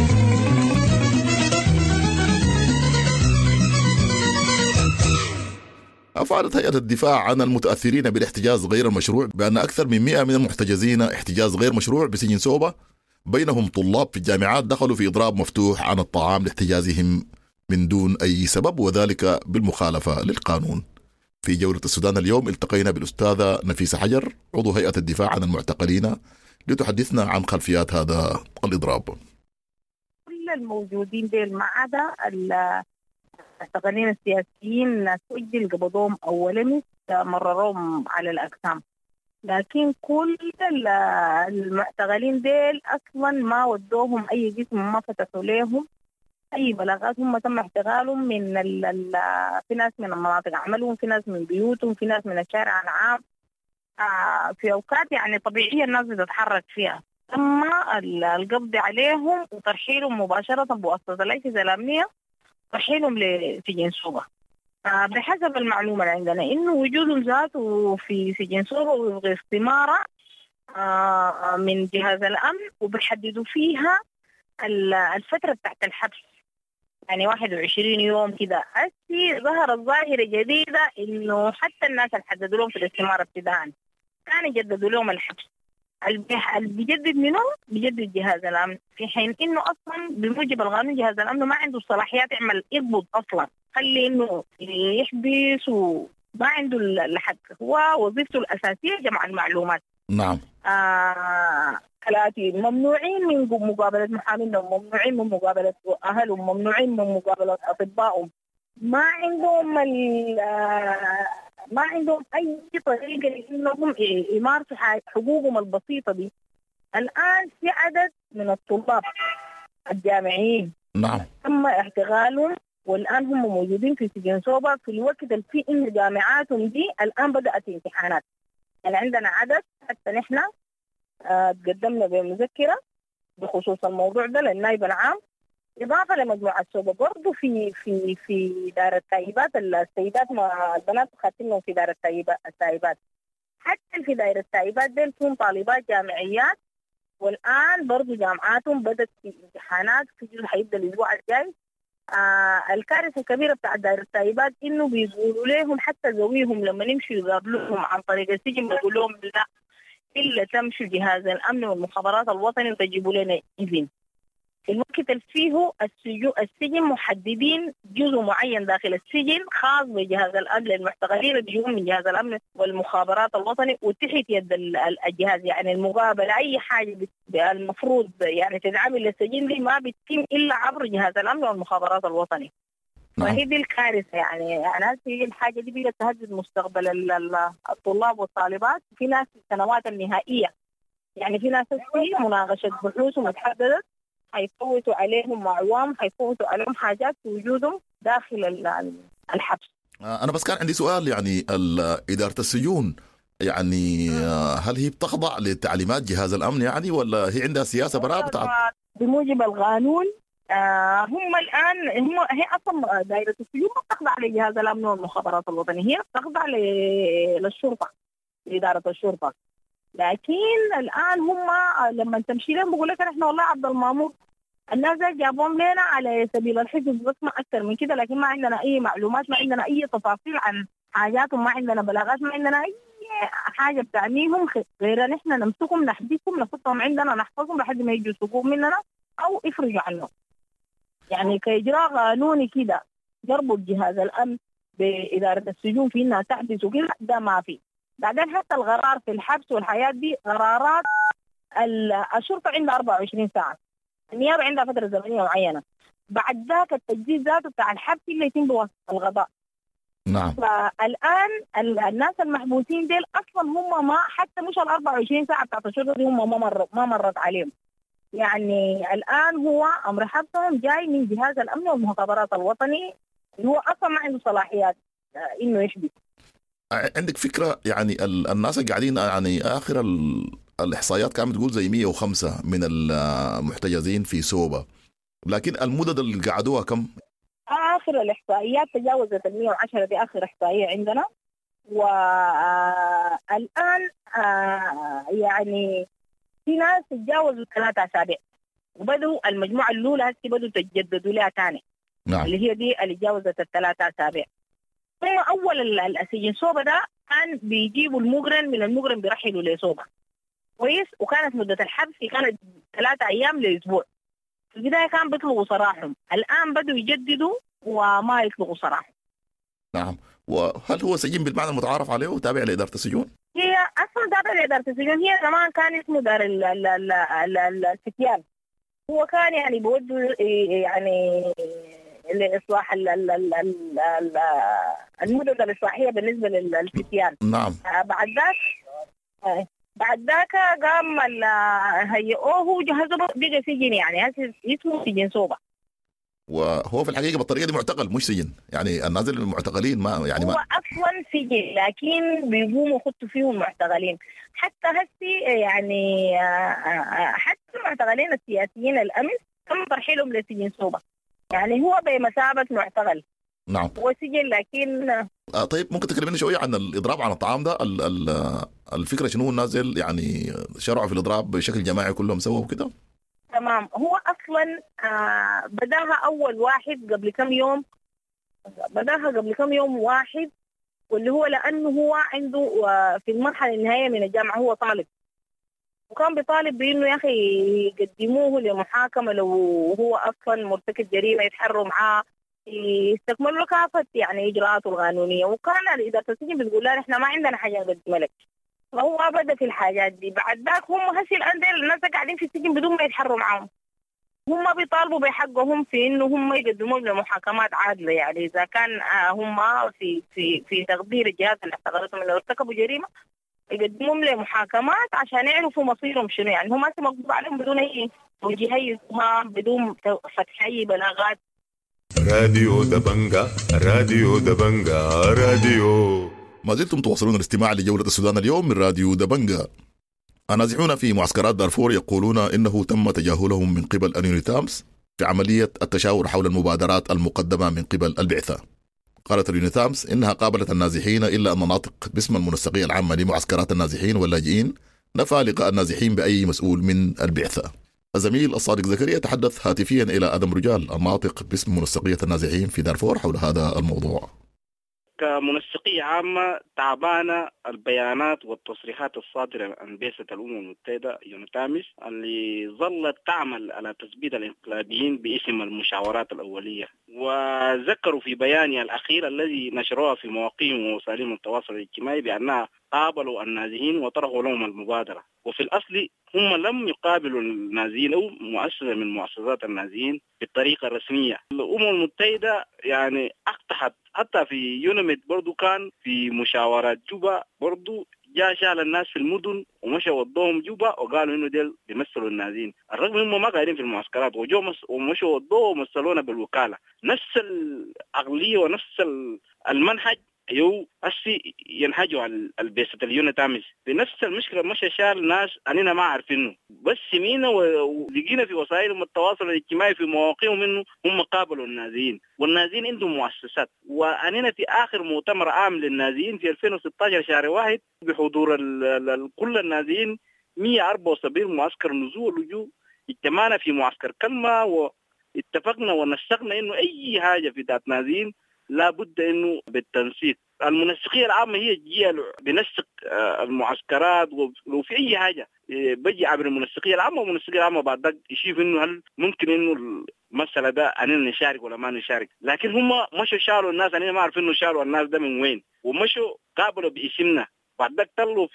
أفادت هيئة الدفاع عن المتأثرين بالاحتجاز غير المشروع بأن أكثر من 100 من المحتجزين احتجاز غير مشروع بسجن سوبا، بينهم طلاب في الجامعات، دخلوا في إضراب مفتوح عن الطعام لاحتجازهم من دون أي سبب، وذلك بالمخالفة للقانون. في جولة السودان اليوم التقينا بالأستاذة نفيسة حجر عضو هيئة الدفاع عن المعتقلين لتحدثنا عن خلفيات هذا الإضراب. كل الموجودين ديل ما عدا المعتقلين السياسيين ناس أجل قبضوهم أولا مرروهم على الأقسام، لكن كل المعتقلين ديل أصلا ما ودوهم أي جسم، ما فتحوا لهم أي بلاغات. هم تم احتغالهم في ناس من المناطق عملهم، في ناس من بيوتهم، في ناس من الشارع العام، في أوقات طبيعية الناس بتتحرك فيها. تم القبض عليهم وترحيلهم مباشرة بواسطة الأجهزة الأمنية، ترحيلهم لسجن سوبا. بحسب المعلومة اللي عندنا إنه وجودهم ذاته في سجن سوبا ويبغي استمارة من جهاز الأمن، وبيحددوا فيها الفترة بتاعت الحبس 21 يوم كده. ظهرت ظاهرة جديدة إنه حتى الناس اللي حددوا لهم في الاستمارة ابتداء كانوا يجددوا لهم الحبس. اللي بيجدد منهم بيجدد جهاز الأمن، في حين إنه أصلا بموجب القانون جهاز الأمن ما عنده صلاحيات يعمل يضبط أصلا، خلي إنه يحبس وما عنده الحق. هو وظيفته الأساسية جمع المعلومات. نعم. ثلاثين ممنوعين من مقابلة محامينهم، ممنوعين من مقابلة أهلهم، ممنوعين من مقابلة أطبائهم، ما عندهم ما عندهم أي طريقة لأنهم يمارسوا حقوقهم البسيطة دي. الآن في عدد من الطلاب الجامعيين نعم تم اعتقالهم، والآن هم موجودين في سجن صوبة في الوقت اللي فيه إن جامعاتهم دي الآن بدأت امتحانات. يعني عندنا عدد حتى نحن تقدمنا بمذكرة بخصوص الموضوع ده للنائب العام، إضافة لمجموعة صوبة برضو في دار التائبات. السيدات البنات خاتمهم في دار التائبات. حتى في دائرة التائبات ديل فيهم طالبات جامعيات، والآن برضو جامعاتهم بدأت في امتحانات في جزء حيبدأ الأسبوع الجاي. الكارثة الكبيرة بتاع دائرة التائبات إنه بيقولوا لهم حتى زويهم لما نمشوا يقابلوهم عن طريق السجن بيقول لهم لا إلا تمشوا جهاز الأمن والمخابرات الوطني وتجيبوا لنا إذن. الوقت اللي فيه السجن محددين جزء معين داخل السجن خاص بجهاز الأمن للمعتقلين اللي بيجون من جهاز الأمن والمخابرات الوطني وتحت يد الجهاز. يعني المقابلة أي حاجة المفروض يعني تتعامل للسجن دي ما بتتم إلا عبر جهاز الأمن والمخابرات الوطني. وهي دي الكارثة. يعني هذه الحاجة دي بقت تهدد مستقبل الطلاب والطالبات. في ناس في السنوات النهائية، يعني في ناس في مناقشة بحوث متحددة حيفوتوا عليهم أعوام، حيفوتوا عليهم حاجات في وجودهم داخل الحبس. أنا بس كان عندي سؤال، يعني إدارة السجون يعني هل هي بتخضع لتعليمات جهاز الأمن يعني، ولا هي عندها سياسة براءة بتاعت بموجب القانون؟ هم الآن هي أصلا دائرة السجون ما بتخضع لجهاز الأمن والمخابرات الوطني، هي بتخضع للشرطة، لإدارة الشرطة. لكن الآن هم لما تمشي لهم بقول لك احنا والله عبد المامور الناس جابوهم لنا على سبيل الحفظ بس ما أكثر من كده، لكن ما عندنا أي معلومات، ما عندنا أي تفاصيل عن حاجاتهم، ما عندنا بلاغات، ما عندنا أي حاجة بتعنيهم غير نحن نمسكهم نحبسهم نحطهم عندنا نحفظهم لحد ما يجوا يسوقوهم مننا أو يفرجوا عنهم. يعني كإجراء قانوني كده يربط جهاز الأمن بإدارة السجون في إنها تحبس وكده، ده ما في. بعدين حتى القرار في الحبس والحياة دي قرارات الشرطة عندها 24 ساعة، النيابة عندها فترة زمنية معينة، بعد ذاك التجديد ذاته بتاع الحبس اللي يتم بواسطة القضاء. نعم. فالآن الناس المحبوسين ديل أصلا هم ما حتى مش 24 ساعة بتاعت الشرطة دي هم ما مرت عليهم. يعني الآن هو أمر حبسهم جاي من جهاز الأمن والمخابرات الوطني اللي هو أصلا ما عنده صلاحيات إنه يحبس. عندك فكرة يعني الناس قاعدين يعني آخر الإحصائيات كانت بتقول زي 105 من المحتجزين في سوبا، لكن المدد اللي قعدوها كم؟ آخر الإحصائيات تجاوزت 110، دي آخر إحصائية عندنا. والآن يعني في ناس تجاوزوا 3 أسابيع وبدوا المجموعة الأولى هسه بدوا تجددوا لها تاني. نعم. اللي هي دي اللي جاوزت 3 أسابيع. ثم أول السجن صوبة ده كان بيجيبوا المجرم، من المجرم بيرحلوا لصوبة كويس، وكانت مدة الحبس كانت 3 أيام لأسبوع. في البداية كان بيطلقوا سراحهم، الآن بدوا يجددوا وما يطلقوا سراحهم. نعم. وهل هو سجين بالمعنى المتعارف عليه وتابع لإدارة السجون؟ هي أصلا تابع لإدارة السجون، هي زمان كان اسمه دار الفتيان. هو كان يعني بوجه يعني لإصلاح المدن الإصلاحية بالنسبة للفتيان. نعم. بعد ذاك قام هيئوه جهزوا بقى سجن، يعني اسمه سجن صوبة. وهو في الحقيقة بالطريقة دي معتقل مش سجن، يعني الناس المعتقلين ما يعني هو أصلا سجن لكن بيقوموا يخطوا فيهم المعتقلين. حتى هسي يعني حتى المعتقلين السياسيين الأمس تم ترحيلهم لسجن صوبة، يعني هو بمثابة معتقل. نعم. هو سجن لكن طيب ممكن تكلمني شوية عن الإضراب عن الطعام ده؟ الفكرة شنو الناس يعني شرعوا في الإضراب بشكل جماعي كلهم سوا وكده؟ تمام. هو أصلا بداها أول واحد قبل كم يوم واحد، واللي هو لأنه هو عنده في المرحلة النهائية من الجامعة هو طالب، وكان بيطالب بأنه يا أخي يقدموه لمحاكمة لو هو أصلا مرتكب جريمة، يتحروا معاه يستكملوا له كافة يعني إجراءاته القانونية. وكان إدارة السجن بتقول لا إحنا ما عندنا حاجة نقدمها لك، فهو أبدا في الحاجات دي. بعد ذاك هم هسي الآن الناس قاعدين في السجن بدون ما يتحروا معاهم، هم بيطالبوا بحقهم في انه هم يقدموا لمحاكمات عادله. يعني اذا كان هم في تقدير الجهات اللي اعتقدتهم انه ارتكبوا جريمه يقدموا لمحاكمات عشان يعرفوا مصيرهم شنو. يعني هم مقبوض عليهم بدون اي توجيه اي اتهام، بدون فتح اي بلاغات. راديو دبنجا راديو دبنجا راديو. ما زلتم تواصلون الاستماع لجولة السودان اليوم من راديو دبنجا. النازحون في معسكرات دارفور يقولون إنه تم تجاهلهم من قبل اليونيتامس في عملية التشاور حول المبادرات المقدمة من قبل البعثة. قالت اليونيتامس إنها قابلت النازحين إلا أن ناطق باسم المنسقية العامة لمعسكرات النازحين واللاجئين نفى لقاء النازحين بأي مسؤول من البعثة. الزميل الصادق زكريا تحدث هاتفيا إلى آدم رجال الناطق باسم منسقية النازحين في دارفور حول هذا الموضوع. كمنسقية عامة تعبانة البيانات والتصريحات الصادرة عن بعثة الأمم المتحدة يونيتامس اللي ظلت تعمل على تثبيت الانقلابيين باسم المشاورات الأولية، وذكروا في بيانها الأخير الذي نشروها في مواقعهم ووسائل التواصل الاجتماعي بأنها قابلوا النازحين وطرحوا لهم المبادرة. وفي الأصل هم لم يقابلوا النازحين أو مؤسسة من مؤسسات النازحين بالطريقة الرسمية. الأمم المتحدة يعني اقتحت حتى في يونميد برضو كان في مشاورات جوبا برضو جاء شال الناس في المدن ومشى وضوهم جوبا وقالوا انه ديل بيمثلوا النازحين، الرغم انهم ما قاعدين في المعسكرات ومشوا وضوه ومثلونا بالوكالة. نفس العقلية ونفس المنهج يو أسي ينهجوا على البيسة اليونيتامس بنفس المشكلة. مش شال ناس أننا ما عارفينه، بس سمينا ولقينا في وسائل التواصل الاجتماعي في مواقعهم إنه هم قابلوا النازحين، والنازحين عندهم مؤسسات. وأننا في آخر مؤتمر عام للنازحين في 2016 شهر 1 بحضور كل النازحين 174 معسكر نزول ولجوء اجتمعنا في معسكر كلمة واتفقنا ونسقنا إنه أي حاجة في ذات نازحين لا بد انه بالتنسيق. المنسقيه العامه هي جهه بنسق المعسكرات، ولو في اي حاجه بيجي عبر المنسقيه العامه، والمنسقيه العامه بعد ذلك يشوف انه هل ممكن انه المساله ده اننا نشارك ولا ما نشارك. لكن هم مشوا شالوا الناس، اننا ما عارفين انه شالوا الناس ده من وين، ومشوا قابلوا باسمنا. بعد ذلك طلعوا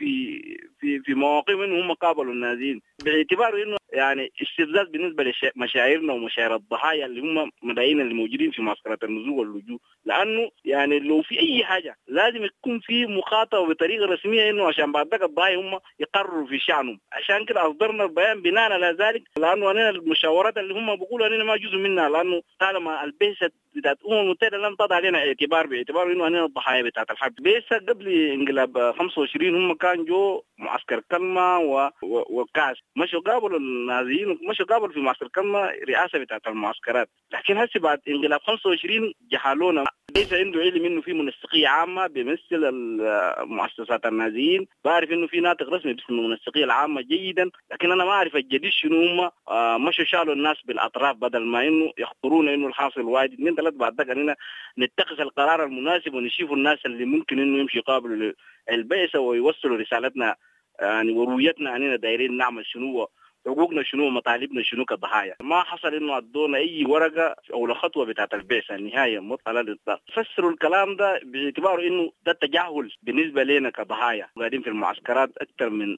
في مواقف انه هم قابلوا النازحين باعتبار انه يعني استفزاز بالنسبه لمشاعرنا ومشاعر الضحايا اللي هم ملايين اللي موجودين في معسكرات النزوح واللجوء. لانه يعني لو في اي حاجه لازم يكون في مخاطبه بطريقه رسميه انه عشان بعد ذلك الضحايا هم يقرروا في شانهم. عشان كده اصدرنا البيان بناء على ذلك، لانه انا المشاورات اللي هم بيقولوا اننا ما جزء منها، لانه طالما البعثه بتاعت الامم المتحده لم تضع علينا اعتبار باعتبار انه اننا الضحايا بتاعت الحرب. بعثه قبل انقلاب 25 هم كان جو معسكر كلمة وكاس، مشوا قابلوا النازحين ومشوا قابلوا في معسكر كلمة رئاسة بتاعت المعسكرات. لكن هسه بعد انقلاب 25 جحالونا. ليس عنده علم انه في منسقية عامة بيمثل مؤسسات النازحين، بعرف انه في ناطق رسمي باسم المنسقية العامة جيدا، لكن انا ما اعرف الجديد شنو. هم مشوا شالوا الناس بالاطراف بدل ما انه يخطرون انه الحاصل واحد اثنين ثلاث، بعد ذلك اننا نتخذ القرار المناسب ونشوف الناس اللي ممكن انه يمشي يقابلوا البعثة ويوصلوا رسالتنا يعني ورؤيتنا اننا دايرين نعمل شنو، حقوقنا شنو، مطالبنا شنو كضحايا. ما حصل انه ادونا اي ورقه او خطوه بتاعت البعثه النهايه مطلع للضغط. فسروا الكلام ده باعتباره انه ده تجاهل بالنسبه لنا كضحايا قاعدين في المعسكرات اكثر من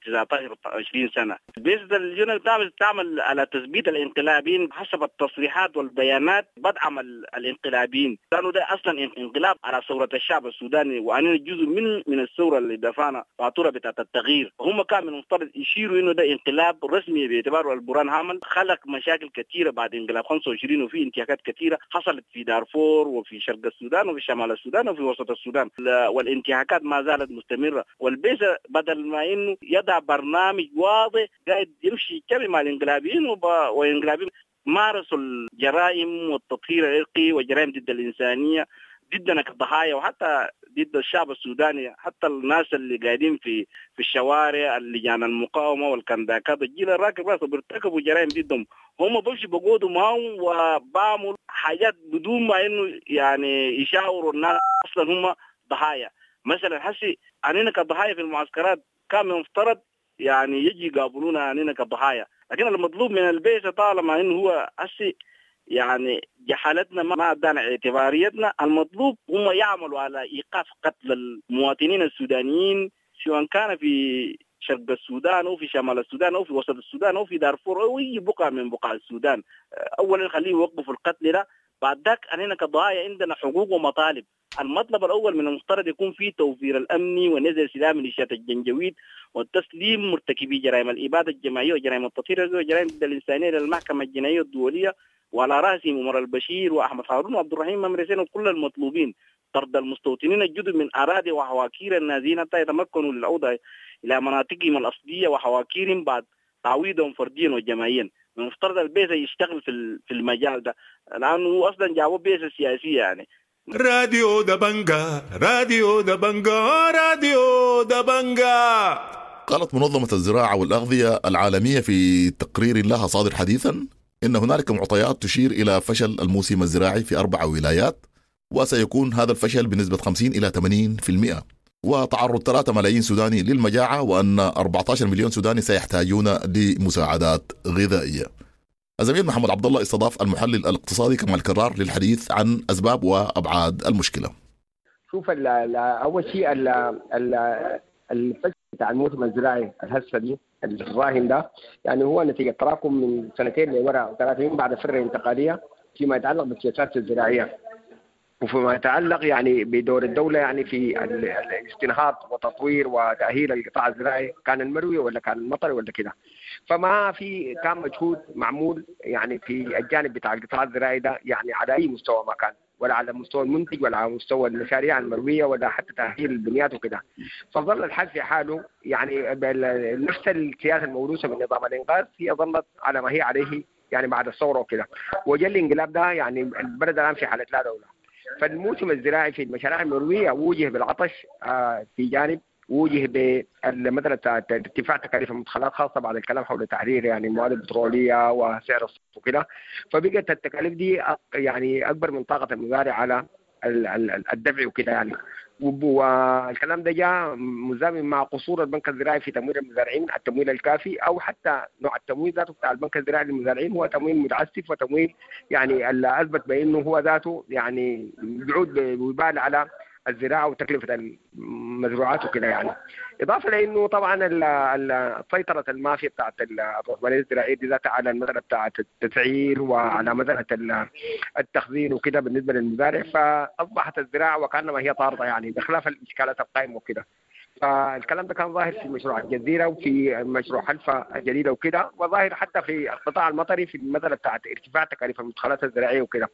19-20 سنة. البعثة اليونيتامس تعمل على تثبيت الانقلابيين حسب التصريحات والبيانات، بدعم الانقلابيين، لأنه ده أصلا انقلاب على ثورة الشعب السوداني، وأنا جزء من الثورة اللي دفعنا فاتورة بتاعة التغيير. هم كان من المفترض يشيروا إنه ده انقلاب رسمي باعتباره البرهان عمل خلق مشاكل كثيرة بعد انقلاب 25، وفي انتهاكات كثيرة حصلت في دارفور وفي شرق السودان وفي شمال السودان وفي وسط السودان، والانتهاكات ما زالت مستمرة. والبعثة بدل ما إنه يضع برنامج واضح قاعد يمشي يتكلم مع الانقلابيين والانقلابيين مارسوا الجرائم والتطهير العرقي وجرائم ضد الإنسانية ضدنا كضحايا، وحتى ضد الشعب السوداني. حتى الناس اللي قاعدين في الشوارع، اللجان المقاومة والكنداكات، الجيل الراكب راسه بيرتكبوا جرائم ضدهم. هم بمشي بقودوا معهم وبعملوا حاجات بدون ما انه يعني يشاوروا الناس اصلا هم ضحايا. مثلا حسي عنينا كضحايا في المعسكرات كان مفترض يعني يجي يقابلونا عنينا كضحايا، لكن المطلوب من البعثة طالما انه هو حسي يعني جحالتنا ما ادانا اعتباريتنا، المطلوب هم يعملوا على ايقاف قتل المواطنين السودانيين سواء كان في شرق السودان أو في شمال السودان أو في وسط السودان أو في دارفور أو أي بقعة من بقع السودان. أولا خليه يوقفوا القتل ده. بعد ذاك أننا كضحايا عندنا حقوق ومطالب. المطلب الأول من المفترض يكون فيه توفير الأمني ونزل سلاح ميليشيات الجنجويد وتسليم مرتكبي جرائم الإبادة الجماعية وجرائم التطهير وجرائم ضد الإنسانية للمحكمة الجنائية الدولية، وعلى رأسهم عمر البشير وأحمد هارون وعبد الرحيم ممرسين وكل المطلوبين طرد المستوطنين الجدد من أراضي وحواكير النازين حتى يتمكنوا للعودة إلى مناطقهم الأصلية وحواكيرهم بعد تعويضهم فرديا وجماعيا. من المفترض البيزة يشتغل في المجال ده، لأنه أصلا جابوا بيزة سياسية يعني. راديو دبنجا راديو دبنجا راديو دبنجا. قالت منظمة الزراعة والأغذية العالمية في تقرير لها صادر حديثا إن هنالك معطيات تشير إلى فشل الموسم الزراعي في 4 ولايات، وسيكون هذا الفشل بنسبة 50 إلى 80%، وتعرض 3 ملايين سوداني للمجاعة، وأن 14 مليون سوداني سيحتاجون لمساعدات غذائية. الزميل محمد عبد الله استضاف المحلل الاقتصادي كمال كرار للحديث عن أسباب وأبعاد المشكلة. شوف أول شيء الفشل بتاع الموسم الزراعي الهسه دي الراهن ده يعني هو نتيجة تراكم من 2 لورا 3 بعد الفترة الانتقالية فيما يتعلق بالسياسات الزراعية، وفيما يتعلق يعني بدور الدولة يعني في الاستنهاض وتطوير وتأهيل القطاع الزراعي، كان المروي ولا كان المطري ولا كده. فما في كان مجهود معمول يعني في الجانب بتاع القطاع الزراعي ده يعني على أي مستوى ما كان، ولا على مستوى المنتج ولا على مستوى المشاريع المروية ولا حتى تأهيل البنيات وكده. فظل الحال في حاله يعني نفس السياسة الموروثة من نظام الإنقاذ هي ظلت على ما هي عليه يعني بعد الثورة وكده، وجل الانقلاب ده يعني البلد الآن في حالة لا دولة. فالموسم الزراعي في المشاريع المروية وجه بالعطش في جانب، وجه بمثلا ارتفاع تكاليف المدخلات خاصة بعد الكلام حول تحرير يعني المواد البترولية وسعر الصرف وكده، فبقت التكاليف دي يعني أكبر من طاقة المزارع على الدفع وكده يعني. والكلام ده جاء مزامن مع قصور البنك الزراعي في تمويل المزارعين التمويل الكافي، او حتى نوع التمويل ذاته بتاع البنك الزراعي للمزارعين هو تمويل متعسف وتمويل يعني اللي اثبت بانه هو ذاته يعني بيعود بوبال على الزراعه وتكلفه المزروعات وكده يعني. اضافه لانه طبعا السيطره المافيا بتاعت الرأسمالية الزراعيه دي ذاتها على المساله بتاعت التسعير وعلى مساله التخزين وكده بالنسبه للمزارع، فاصبحت الزراعه وكانما هي طارده يعني بخلاف الاشكالات القائمه وكده. فالكلام ده كان ظاهر في مشروع الجزيره وفي مشروع حلفا الجديده وكده، وظاهر حتى في القطاع المطري في المساله بتاعت ارتفاع تكاليف المدخلات الزراعيه وكده.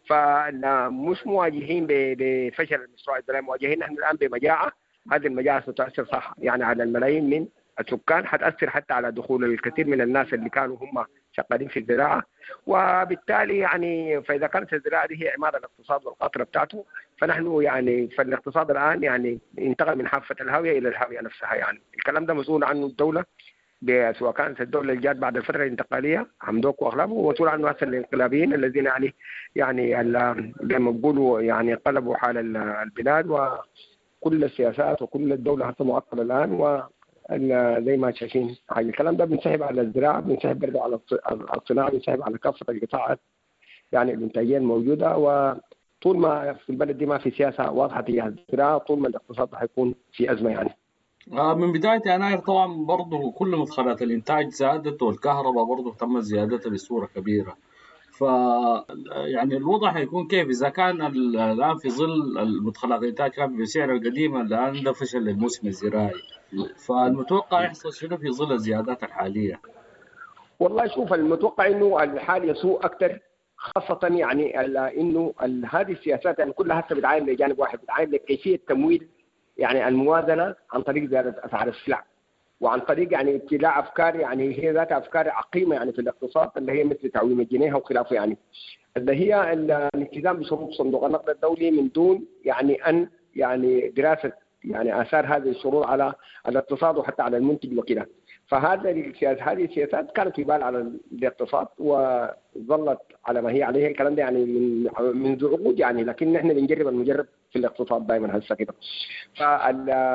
فمش مواجهين بفشل المشروع الزراعي، مواجهين نحن الان بمجاعه. هذه المجاعه ستؤثر صح يعني على الملايين من السكان، حتأثر حتى على دخول الكثير من الناس اللي كانوا هم شغالين في الزراعه، وبالتالي يعني فاذا كانت الزراعه دي هي عماد الاقتصاد والقطره بتاعته، فنحن يعني فالاقتصاد الان يعني انتقل من حافه الهاويه الى الهاويه نفسها. يعني الكلام ده مسؤول عنه الدوله، سواء كانت الدوله اللي جات بعد الفتره الانتقاليه حمدوك واغلبه، ومسؤول عنه هسه الانقلابيين الذين يعني زي ما بيقولوا يعني قلبوا حال البلاد وكل السياسات وكل الدوله هسه معطله الان، و زي ما شايفين الكلام ده بنسحب على الزراعه، بنسحب برضه على الصناعه، بنسحب على كافه القطاعات يعني الانتاجيه الموجوده. وطول ما في البلد دي ما في سياسه واضحه تجاه الزراعه، طول ما الاقتصاد حيكون في ازمه يعني. من بداية يناير طبعا برضه كل مدخلات الإنتاج زادت، والكهرباء برضه تم زيادتها بصورة كبيرة. ف يعني الوضع هيكون كيف إذا كان الآن في ظل المدخلات الإنتاج كان بسعر القديم، الآن ده فشل الموسم الزراعي، فالمتوقع يحصل شنو في ظل الزيادات الحالية؟ والله شوف المتوقع إنه الحال يسوء أكثر، خاصة يعني إنه هذه السياسات يعني كلها هسه بتعاين لجانب واحد، بتعاين لكيفية تمويل يعني الموازنة عن طريق زيادة أسعار السلع، وعن طريق يعني ابتلاع أفكار يعني هي ذات أفكار عقيمة يعني في الاقتصاد اللي هي مثل تعويم الجنيه وخلافه، يعني اللي هي الالتزام بشروط صندوق النقد الدولي من دون يعني أن يعني دراسة يعني آثار هذه الشروط على الاقتصاد وحتى على المنتج وكذا. هذه السياسات كانت تبال على الاقتصاد وظلت على ما هي عليه. الكلام ده يعني منذ عقود يعني، لكن نحن بنجرب المجرب في الاقتصاد دائما هسه كده.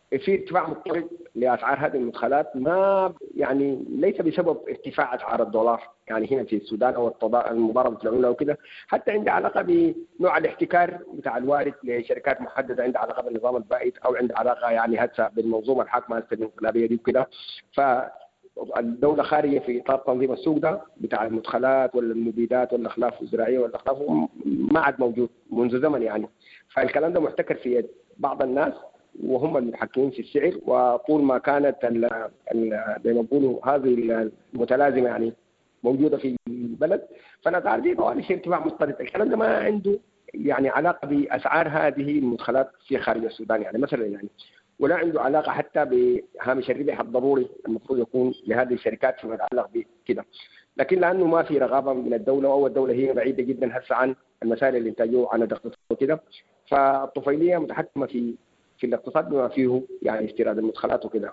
في ارتفاع مضطرد لأسعار هذه المدخلات، ما يعني ليس بسبب ارتفاع أسعار الدولار يعني هنا في السودان أو المضاربة العملة وكده، حتى عندها علاقة بنوع الاحتكار بتاع الوارد لشركات محددة، عندها علاقة بالنظام البائد أو عندها علاقة يعني هسه بالمنظومة الحاكمة الانقلابية دي وكده. فالدولة خارجة في إطار تنظيم السوق ده بتاع المدخلات ولا المبيدات ولا الأخلاف الزراعية ولا الأخلاف ما عاد موجود منذ زمن يعني. فالكلام ده محتكر في بعض الناس وهم المتحكمين في السعر، وطول ما كانت زي ما بيقولوا هذه المتلازمه يعني موجوده في البلد، فالاسعار دي طبعا شيء ارتفاع مضطرد. الكلام ده ما عنده يعني علاقه باسعار هذه المدخلات في خارج السودان يعني مثلا يعني، ولا عنده علاقه حتى بهامش الربح الضروري المفروض يكون لهذه الشركات فيما يتعلق بكده. لكن لانه ما في رغبه من الدوله، او الدوله هي بعيده جدا هسه عن المسائل الانتاجيه وعن الاقتصاد وكده، فالطفيليه متحكمه في الاقتصاد بما فيه يعني استيراد المدخلات وكده،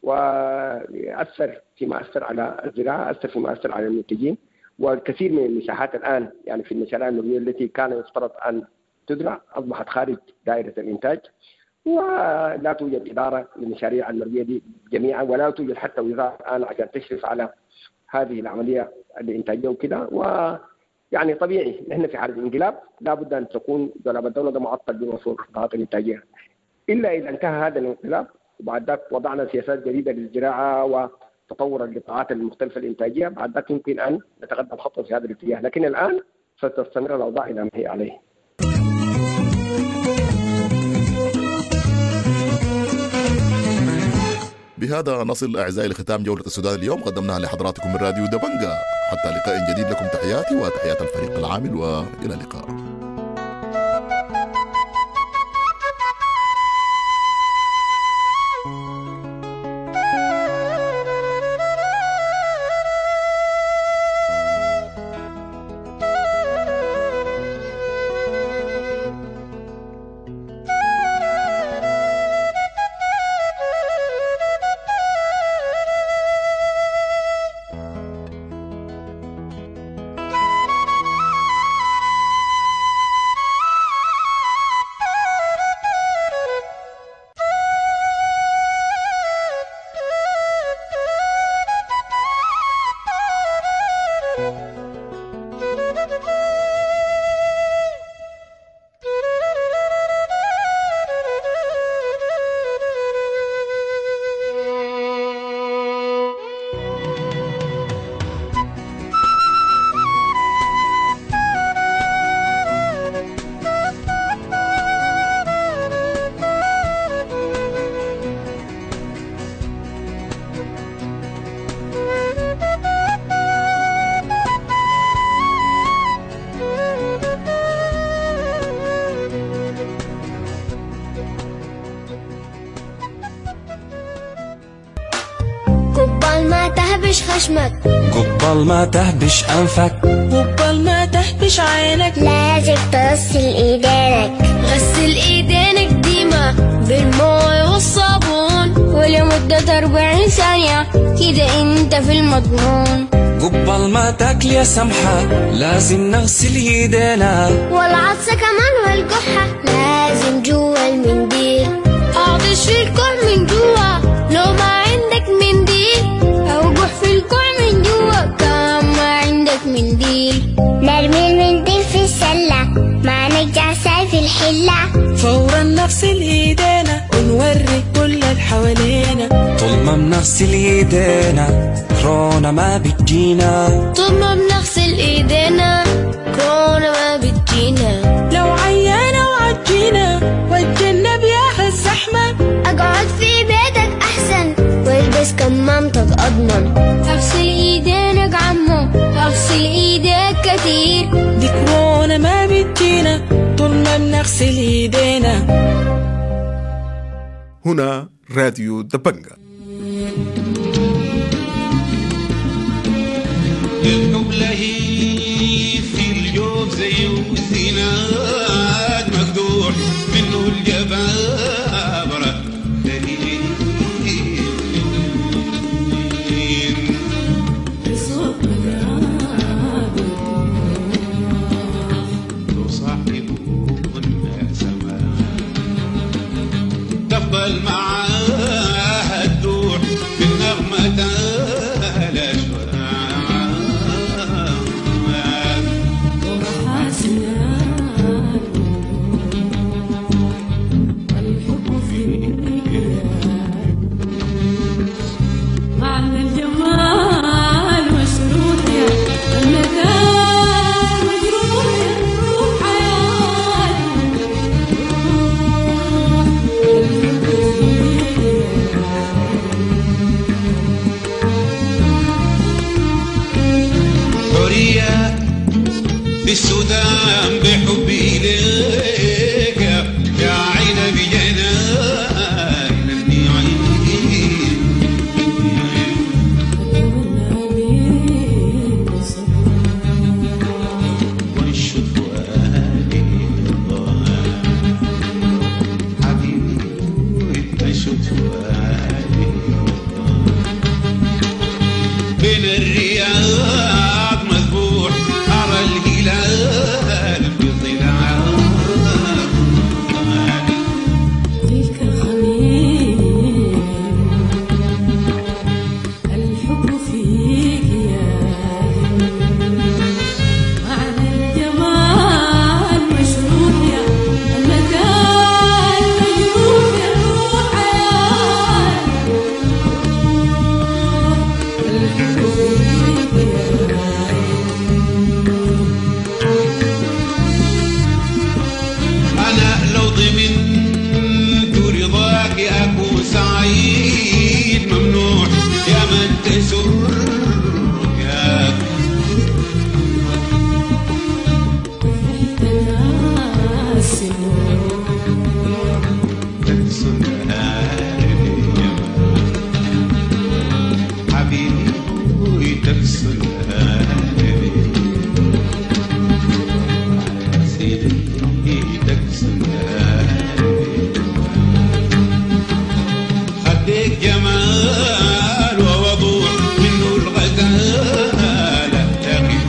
وأثر فيما أثر على الزراعة، أثر فيما أثر على المنتجين. والكثير من المساحات الآن يعني في المشاريع النووية التي كان يفترض أن تزرع أصبحت خارج دائرة الإنتاج، ولا توجد إدارة للمشاريع النووية دي جميعا، ولا توجد حتى وزارة الآن عشان تشرف على هذه العملية الإنتاجية وكده. ويعني طبيعي نحن في حالة انقلاب لابد أن تكون دولاب الدولة ده معطل بمفهوم القطاعات الإنتاجية، إلا إذا انتهى هذا الانقلاب وبعد ذلك وضعنا سياسات جديدة للزراعة وتطور القطاعات المختلفة الإنتاجية، بعد ذلك يمكن أن نتقدم خطوة في هذا الاتجاه. لكن الآن ستستمر الأوضاع إلى ما هي عليه. بهذا نصل أعزائي لختام جولة السودان اليوم، قدمناها لحضراتكم من راديو دبنجة. حتى لقاء جديد لكم تحياتي وتحيات الفريق العامل، وإلى اللقاء. تهبش خشمك، قبل ما تهبش أنفك، قبل ما تهبش عينك، لازم تغسل ايدينك. غسل ايدينك ديما بالماء والصابون ولمدة 40 ثانية، كده انت في المضمون. قبل ما تاكل يا سمحة لازم نغسل ايدينا، والعطسة كمان والكحة لازم جوا المنديل. اعطش في الكح من جوا لو ما عندك منديل، او جح في الكح من جوا كان ما عندك منديل. نرمي المنديل في السلة ما نرجع ساي في الحلة، فورا نغسل ايدينا ونوري كل اللي حوالينا. طول ما بنغسل ايدينا كورونا ما بتجينا، طول ما بنغسل ايدينا كورونا ما بتجينا. لو عيانة وعجينا واتجنب يا الزحمة، اقعد في بيتك احسن والبس كمامتك اضمن. اغسل ايدينك عمو، اغسل ايديك كتير، دي كورونا ما بتجينا طول ما بنغسل ايدينا. هنا راديو دبنجة. الحب لهيب في الجوف زي وسناد مقدوح منه الجبابرة، تصاحبون السماء تفضل معاه من الرياض مذبوح أرى الهلال في ضلع تلك الخميس الحب فيك يا معنى الجمال مشروح يا المكان مجروح يا روح الحب فيك أنا لو ضمنت رضاك أكون سعيد ممنوح يا من تسر يا حبيبي تكسر سيدي تكسر خدك جمال ووضوح منه الغزالة تغيب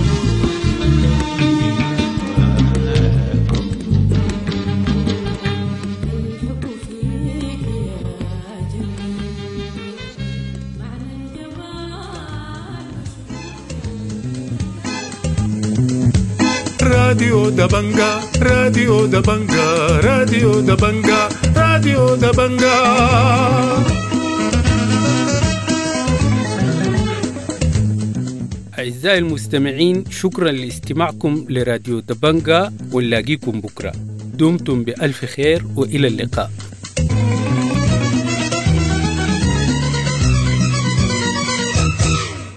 راديو دبنجا راديو دبنجا راديو دبنجا راديو دبنجا. أعزائي المستمعين، شكرا لاستماعكم لراديو دبنجا، ونلاقيكم بكرة. دمتم بألف خير وإلى اللقاء.